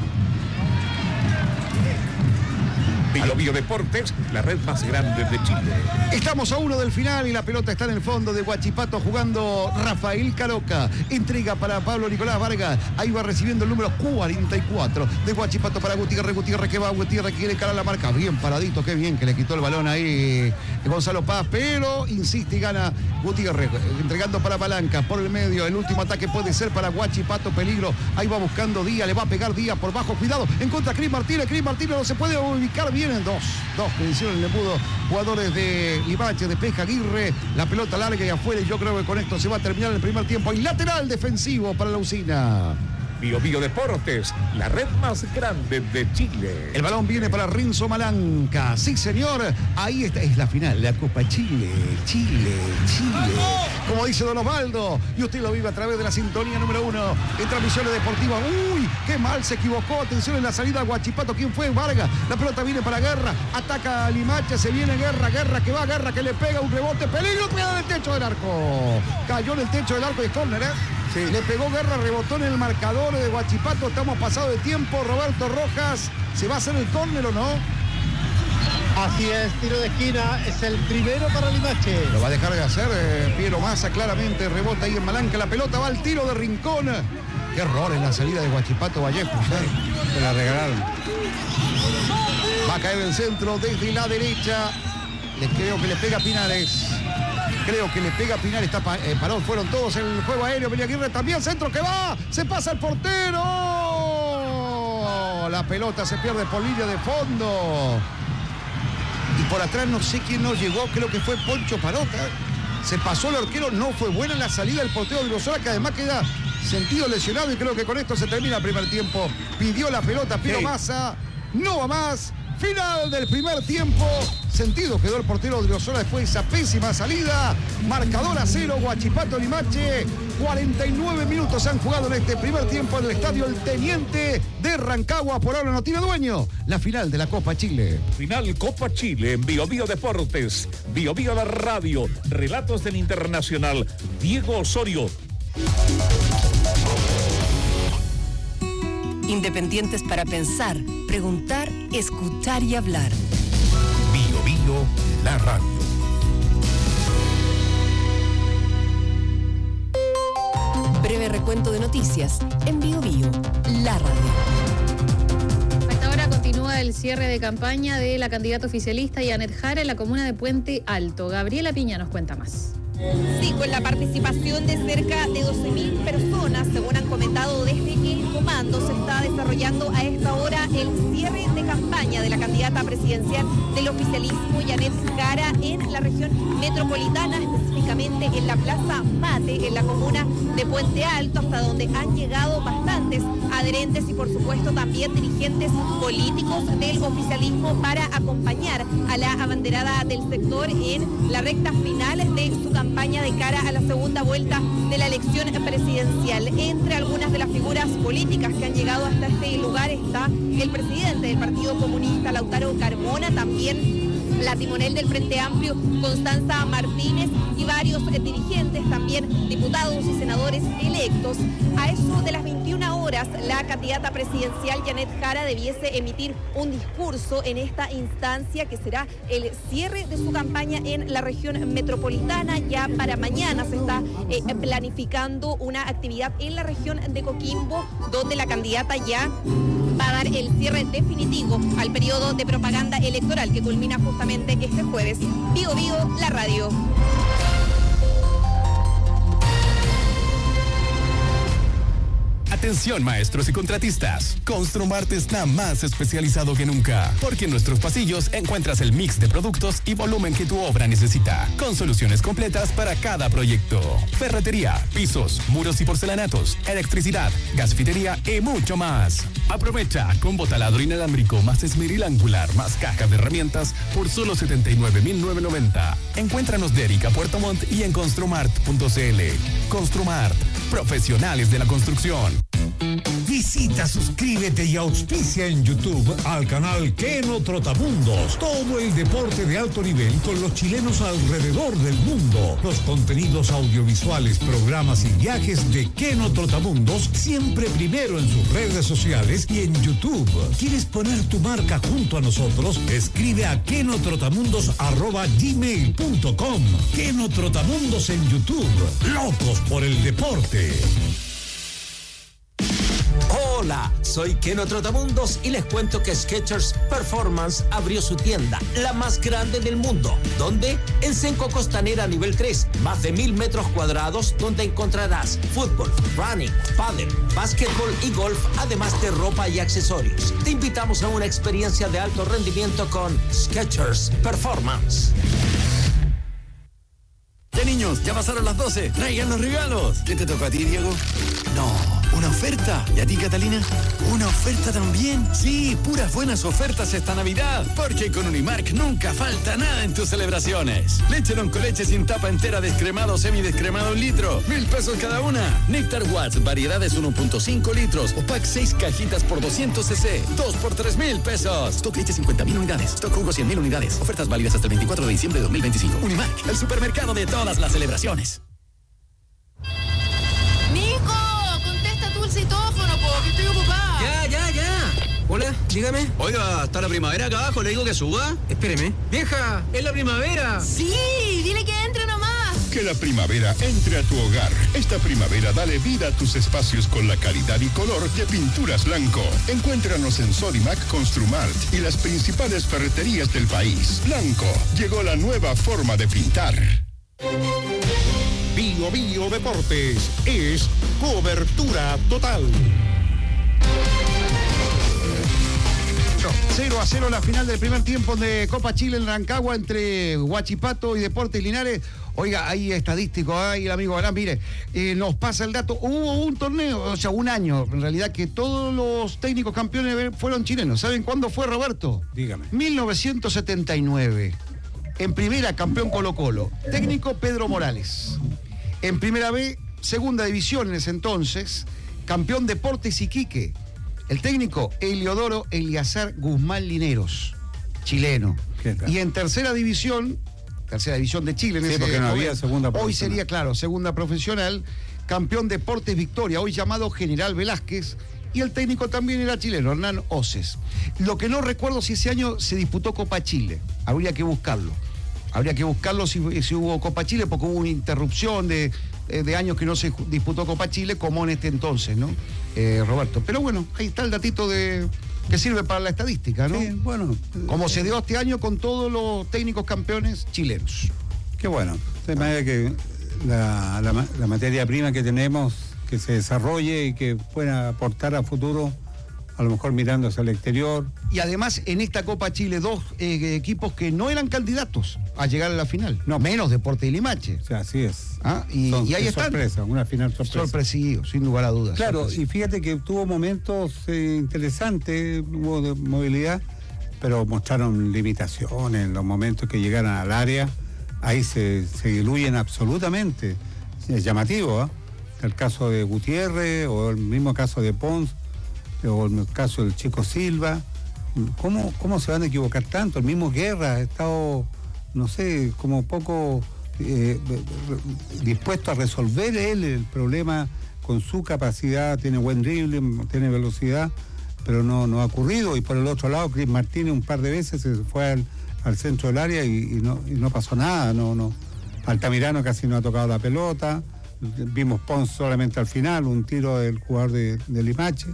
Bio Bio Deportes, la red más grande de Chile. Estamos a uno del final y la pelota está en el fondo de Huachipato jugando Rafael Caroca. Entrega para Pablo Nicolás Vargas. Ahí va recibiendo el número cuarenta y cuatro de Huachipato para Gutiérrez. Gutiérrez que va, Gutiérrez que quiere calar la marca. Bien paradito, qué bien que le quitó el balón ahí Gonzalo Paz, pero insiste y gana Gutiérrez. Entregando para Palanca por el medio. El último ataque puede ser para Huachipato, peligro. Ahí va buscando Díaz, le va a pegar Díaz por bajo. Cuidado, en contra Cris Martínez. Cris Martínez no se puede ubicar bien. Dos, dos que hicieron el embudo jugadores de Limache, de Pesca Aguirre, la pelota larga y afuera, y yo creo que con esto se va a terminar el primer tiempo. Hay lateral defensivo para la Usina. Bio Bio Deportes, la red más grande de Chile. El balón viene para Renzo Malanca. Sí, señor. Ahí está. Es la final, la Copa Chile. Chile, Chile. Como como dice Don Osvaldo, y usted lo vive a través de la sintonía número uno en transmisiones deportivas. Uy, qué mal se equivocó, atención en la salida Huachipato, ¿quién fue? Vargas, la pelota viene para Guerra, ataca a Limache, se viene Guerra, Guerra que va, Guerra que le pega un rebote, peligro, cuidado en el techo del arco, cayó en el techo del arco y es córner, ¿eh? Sí. Le pegó Guerra, rebotó en el marcador de Huachipato, estamos pasados de tiempo, Roberto Rojas, ¿se va a hacer el córner o no? Así es, tiro de esquina, es el primero para Limache. Lo va a dejar de hacer eh, Piero Massa, claramente rebota ahí en Malanca, la pelota va al tiro de Rincón. Qué error en la salida de Huachipato Vallejos, ¿eh? Se la regalaron. Va a caer el centro desde la derecha. Les creo que le pega Pinares. Creo que le pega Pinares, está pa eh, parado, fueron todos en el juego aéreo. Aguirre también, centro que va, se pasa el portero. La pelota se pierde por línea de fondo. Y por atrás no sé quién nos llegó, creo que fue Poncho Parota. Se pasó el arquero, no fue buena la salida del portero de Grosora, que además queda sentido lesionado y creo que con esto se termina el primer tiempo. Pidió la pelota Piero Massa, no va más. Final del primer tiempo. Sentido quedó el portero de Grosora después de esa pésima salida. Marcador a cero, Huachipato Limache. cuarenta y nueve minutos se han jugado en este primer tiempo en el estadio El Teniente de Rancagua. Por ahora no tiene dueño. La final de la Copa Chile. Final Copa Chile en Bio Bio Deportes. Bio Bio la radio. Relatos del Internacional. Diego Osorio. Independientes para pensar, preguntar, escuchar y hablar. Bio Bio, la radio. Breve recuento de noticias en Bio Bio, la radio. Hasta ahora continúa el cierre de campaña de la candidata oficialista Janet Jara en la comuna de Puente Alto. Gabriela Piña nos cuenta más. Sí, con la participación de cerca de doce mil personas, según han comentado desde el comando, se está desarrollando a esta hora el cierre de campaña de la candidata presidencial del oficialismo, Janet Jara, en la región metropolitana, específicamente en la Plaza Mate, en la comuna de Puente Alto, hasta donde han llegado bastantes adherentes y por supuesto también dirigentes políticos del oficialismo para acompañar a la abanderada del sector en la recta final de su campaña de cara a la segunda vuelta de la elección presidencial. Entre algunas de las figuras políticas que han llegado hasta este lugar está el presidente del Partido Comunista, Lautaro Carmona, también la timonel del Frente Amplio, Constanza Martínez, y varios eh, dirigentes, también diputados y senadores electos. A eso de las veintiuna horas, la candidata presidencial Janet Jara debiese emitir un discurso en esta instancia que será el cierre de su campaña en la región metropolitana. Ya para mañana se está eh, planificando una actividad en la región de Coquimbo, donde la candidata ya va a dar el cierre definitivo al periodo de propaganda electoral que culmina justamente este jueves. Bio Bio, la radio. Atención maestros y contratistas, Construmart está más especializado que nunca, porque en nuestros pasillos encuentras el mix de productos y volumen que tu obra necesita, con soluciones completas para cada proyecto. Ferretería, pisos, muros y porcelanatos, electricidad, gasfitería y mucho más. Aprovecha combo taladro inalámbrico más esmeril angular más caja de herramientas por solo setenta y nueve mil novecientos noventa. Encuéntranos de Erika Puerto Montt y en construmart punto c l. Construmart, profesionales de la construcción. Visita, suscríbete y auspicia en YouTube al canal Keno Trotamundos. Todo el deporte de alto nivel con los chilenos alrededor del mundo. Los contenidos audiovisuales, programas y viajes de Keno Trotamundos siempre primero en sus redes sociales y en YouTube. ¿Quieres poner tu marca junto a nosotros? Escribe a kenotrotamundos arroba gmail punto com. Keno Trotamundos en YouTube. Locos por el deporte. Hola, soy Keno Trotamundos y les cuento que Skechers Performance abrió su tienda, la más grande del mundo. ¿Dónde? En Senco Costanera nivel tres, más de mil metros cuadrados, donde encontrarás fútbol, running, pádel, básquetbol y golf, además de ropa y accesorios. Te invitamos a una experiencia de alto rendimiento con Skechers Performance. Ya niños, ya pasaron las doce, traigan los regalos. ¿Qué te tocó a ti, Diego? No, ¿Una oferta? ¿Y a ti, Catalina? ¿Una oferta también? Sí, puras buenas ofertas esta Navidad. Porque con Unimark nunca falta nada en tus celebraciones. Leche con leche sin tapa entera, descremado o semidescremado un litro. Mil pesos cada una. Néctar Watts, variedades uno punto cinco litros. O pack seis cajitas por doscientos centilitros. dos por tres mil pesos. Stock leche cincuenta mil unidades. Stock jugo cien mil unidades. Ofertas válidas hasta el veinticuatro de diciembre de dos mil veinticinco. Unimark, el supermercado de todas las celebraciones. Citófono, po, que estoy ocupada. Ya, ya, ya. Hola, dígame. Oiga, ¿está la primavera acá abajo? ¿Le digo que suba? Espéreme. Vieja, es la primavera. Sí, dile que entre nomás. Que la primavera entre a tu hogar. Esta primavera dale vida a tus espacios con la calidad y color de Pinturas Blanco. Encuéntranos en Sodimac, Construmart y las principales ferreterías del país. Blanco, llegó la nueva forma de pintar. Bio Bio Deportes es cobertura total. cero a cero la final del primer tiempo de Copa Chile en Rancagua entre Huachipato y Deportes Linares. Oiga, hay estadístico, ahí el amigo Galán, mire, eh, nos pasa el dato. Hubo un torneo, o sea, un año, en realidad, que todos los técnicos campeones fueron chilenos. ¿Saben cuándo fue, Roberto? Dígame. mil novecientos setenta y nueve. En primera, campeón Colo-Colo. Técnico Pedro Morales. En primera B, segunda división en ese entonces, campeón Deportes Iquique. El técnico Eliodoro Eliazar Guzmán Lineros, chileno. Y en tercera división, tercera división de Chile. En sí, ese porque no joven, había segunda profesional. Hoy sería, claro, segunda profesional, campeón Deportes Victoria, hoy llamado General Velázquez. Y el técnico también era chileno, Hernán Oces. Lo que no recuerdo si ese año se disputó Copa Chile. Habría que buscarlo. Habría que buscarlo si, si hubo Copa Chile, porque hubo una interrupción de, de años que no se disputó Copa Chile, como en este entonces, ¿no? Eh, Roberto. Pero bueno, ahí está el datito de que sirve para la estadística, ¿no? Sí, bueno. Como se dio este año con todos los técnicos campeones chilenos. Qué bueno. De manera que la, la, la materia prima que tenemos, que se desarrolle y que pueda aportar a futuro, a lo mejor mirando hacia el exterior. Y además, en esta Copa Chile, dos eh, equipos que no eran candidatos a llegar a la final. No, menos Deportes y Limache. O sea, así es. ¿Ah? Y, Son, y ahí están. Sorpresa, una final sorpresa. Sorpresivo, sin lugar a dudas. Claro, sorpresivo. Y fíjate que tuvo momentos eh, interesantes, hubo de movilidad, pero mostraron limitaciones en los momentos que llegaron al área. Ahí se, se diluyen absolutamente. Es llamativo, ¿eh? El caso de Gutiérrez o el mismo caso de Pons, o en el caso del Chico Silva. ¿Cómo, ¿Cómo se van a equivocar tanto? El mismo Guerra ha estado, no sé, como poco eh, dispuesto a resolver él el problema con su capacidad. Tiene buen drible, tiene velocidad, pero no, no ha ocurrido. Y por el otro lado, Cris Martínez un par de veces se fue al, al centro del área y, y, no, y no pasó nada. No, no. Altamirano casi no ha tocado la pelota. Vimos Pons solamente al final, un tiro del jugador de, de Limache.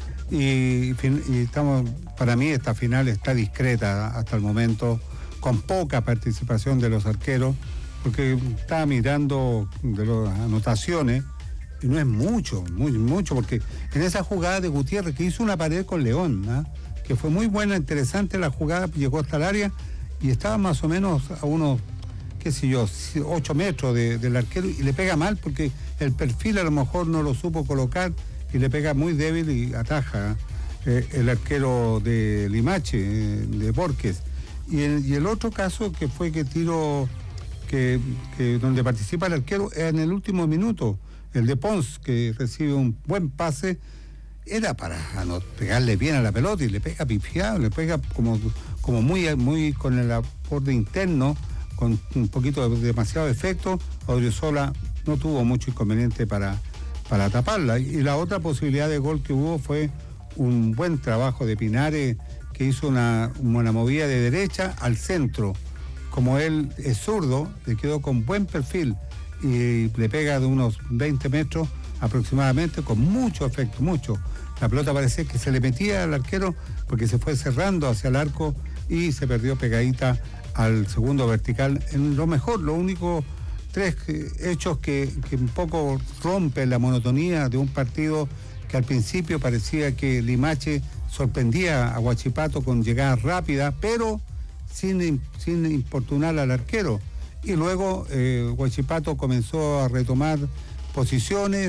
Y, y estamos, para mí esta final está discreta hasta el momento, con poca participación de los arqueros, porque estaba mirando de las anotaciones y no es mucho, muy mucho, porque en esa jugada de Gutiérrez que hizo una pared con León, ¿eh? Que fue muy buena, interesante la jugada, llegó hasta el área y estaba más o menos a unos, qué sé yo, ocho metros de, del arquero, y le pega mal porque el perfil a lo mejor no lo supo colocar y le pega muy débil y ataja eh, el arquero de Limache, eh, de Borges. Y el, y el otro caso que fue que tiro, que, que donde participa el arquero en el último minuto, el de Pons, que recibe un buen pase, era para no pegarle bien a la pelota y le pega pifiado, le pega como, como muy, muy con el aporte interno, con un poquito de demasiado efecto. Odriozola no tuvo mucho inconveniente para para taparla. Y la otra posibilidad de gol que hubo fue un buen trabajo de Pinares, que hizo una, una movida de derecha al centro. Como él es zurdo, le quedó con buen perfil y le pega de unos veinte metros aproximadamente, con mucho efecto, mucho. La pelota parecía que se le metía al arquero porque se fue cerrando hacia el arco y se perdió pegadita al segundo vertical. En lo mejor, lo único... Tres hechos que, que un poco rompen la monotonía de un partido que al principio parecía que Limache sorprendía a Huachipato con llegadas rápidas, pero sin, sin importunar al arquero. Y luego eh, Huachipato comenzó a retomar posiciones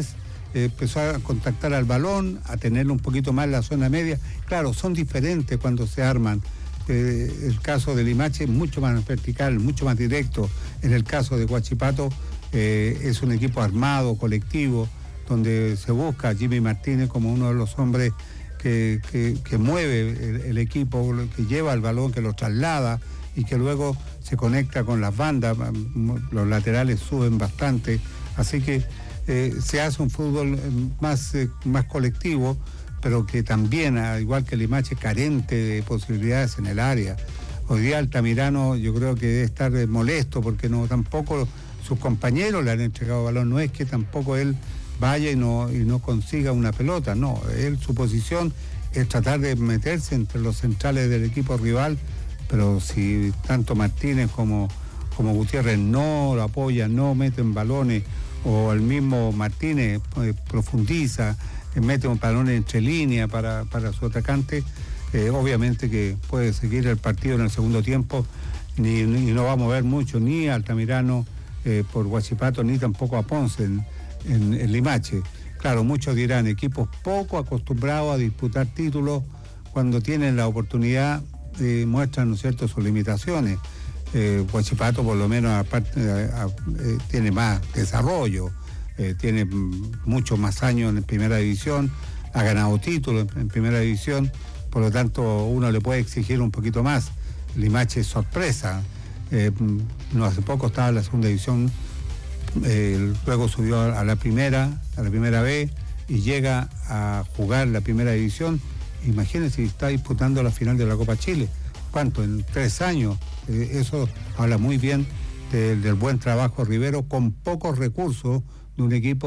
eh, empezó a contactar al balón, a tenerlo un poquito más en la zona media. Claro, son diferentes cuando se arman. Eh, el caso de Limache es mucho más vertical, mucho más directo. En el caso de Huachipato eh, es un equipo armado, colectivo, donde se busca a Jimmy Martínez como uno de los hombres que, que, que mueve el, el equipo, que lleva el balón, que lo traslada y que luego se conecta con las bandas. Los laterales suben bastante, así que eh, se hace un fútbol más, eh, más colectivo, pero que también, al igual que Limache, carente de posibilidades en el área. Hoy día Altamirano yo creo que debe estar molesto porque no tampoco sus compañeros le han entregado balón. No es que tampoco él vaya y no, y no consiga una pelota, no. Él, su posición es tratar de meterse entre los centrales del equipo rival, pero si tanto Martínez como, como Gutiérrez no lo apoyan, no meten balones, o el mismo Martínez eh, profundiza, mete un balón entre líneas para, para su atacante, eh, obviamente que puede seguir el partido en el segundo tiempo, ni, ni no va a mover mucho ni a Altamirano eh, por Huachipato, ni tampoco a Ponce en, en, en Limache. Claro, muchos dirán, equipos poco acostumbrados a disputar títulos, cuando tienen la oportunidad eh, muestran, ¿no es cierto?, sus limitaciones. Eh, Huachipato por lo menos aparte, a, a, eh, tiene más desarrollo, Eh, tiene muchos más años en primera división, ha ganado títulos en, en primera división, por lo tanto uno le puede exigir un poquito más. Limache es sorpresa, eh, no hace poco estaba en la segunda división, eh, luego subió a la primera, a la primera B y llega a jugar la primera división. Imagínense, está disputando la final de la Copa Chile. ¿Cuánto? En tres años. Eh, eso habla muy bien de, del buen trabajo Rivero con pocos recursos de un equipo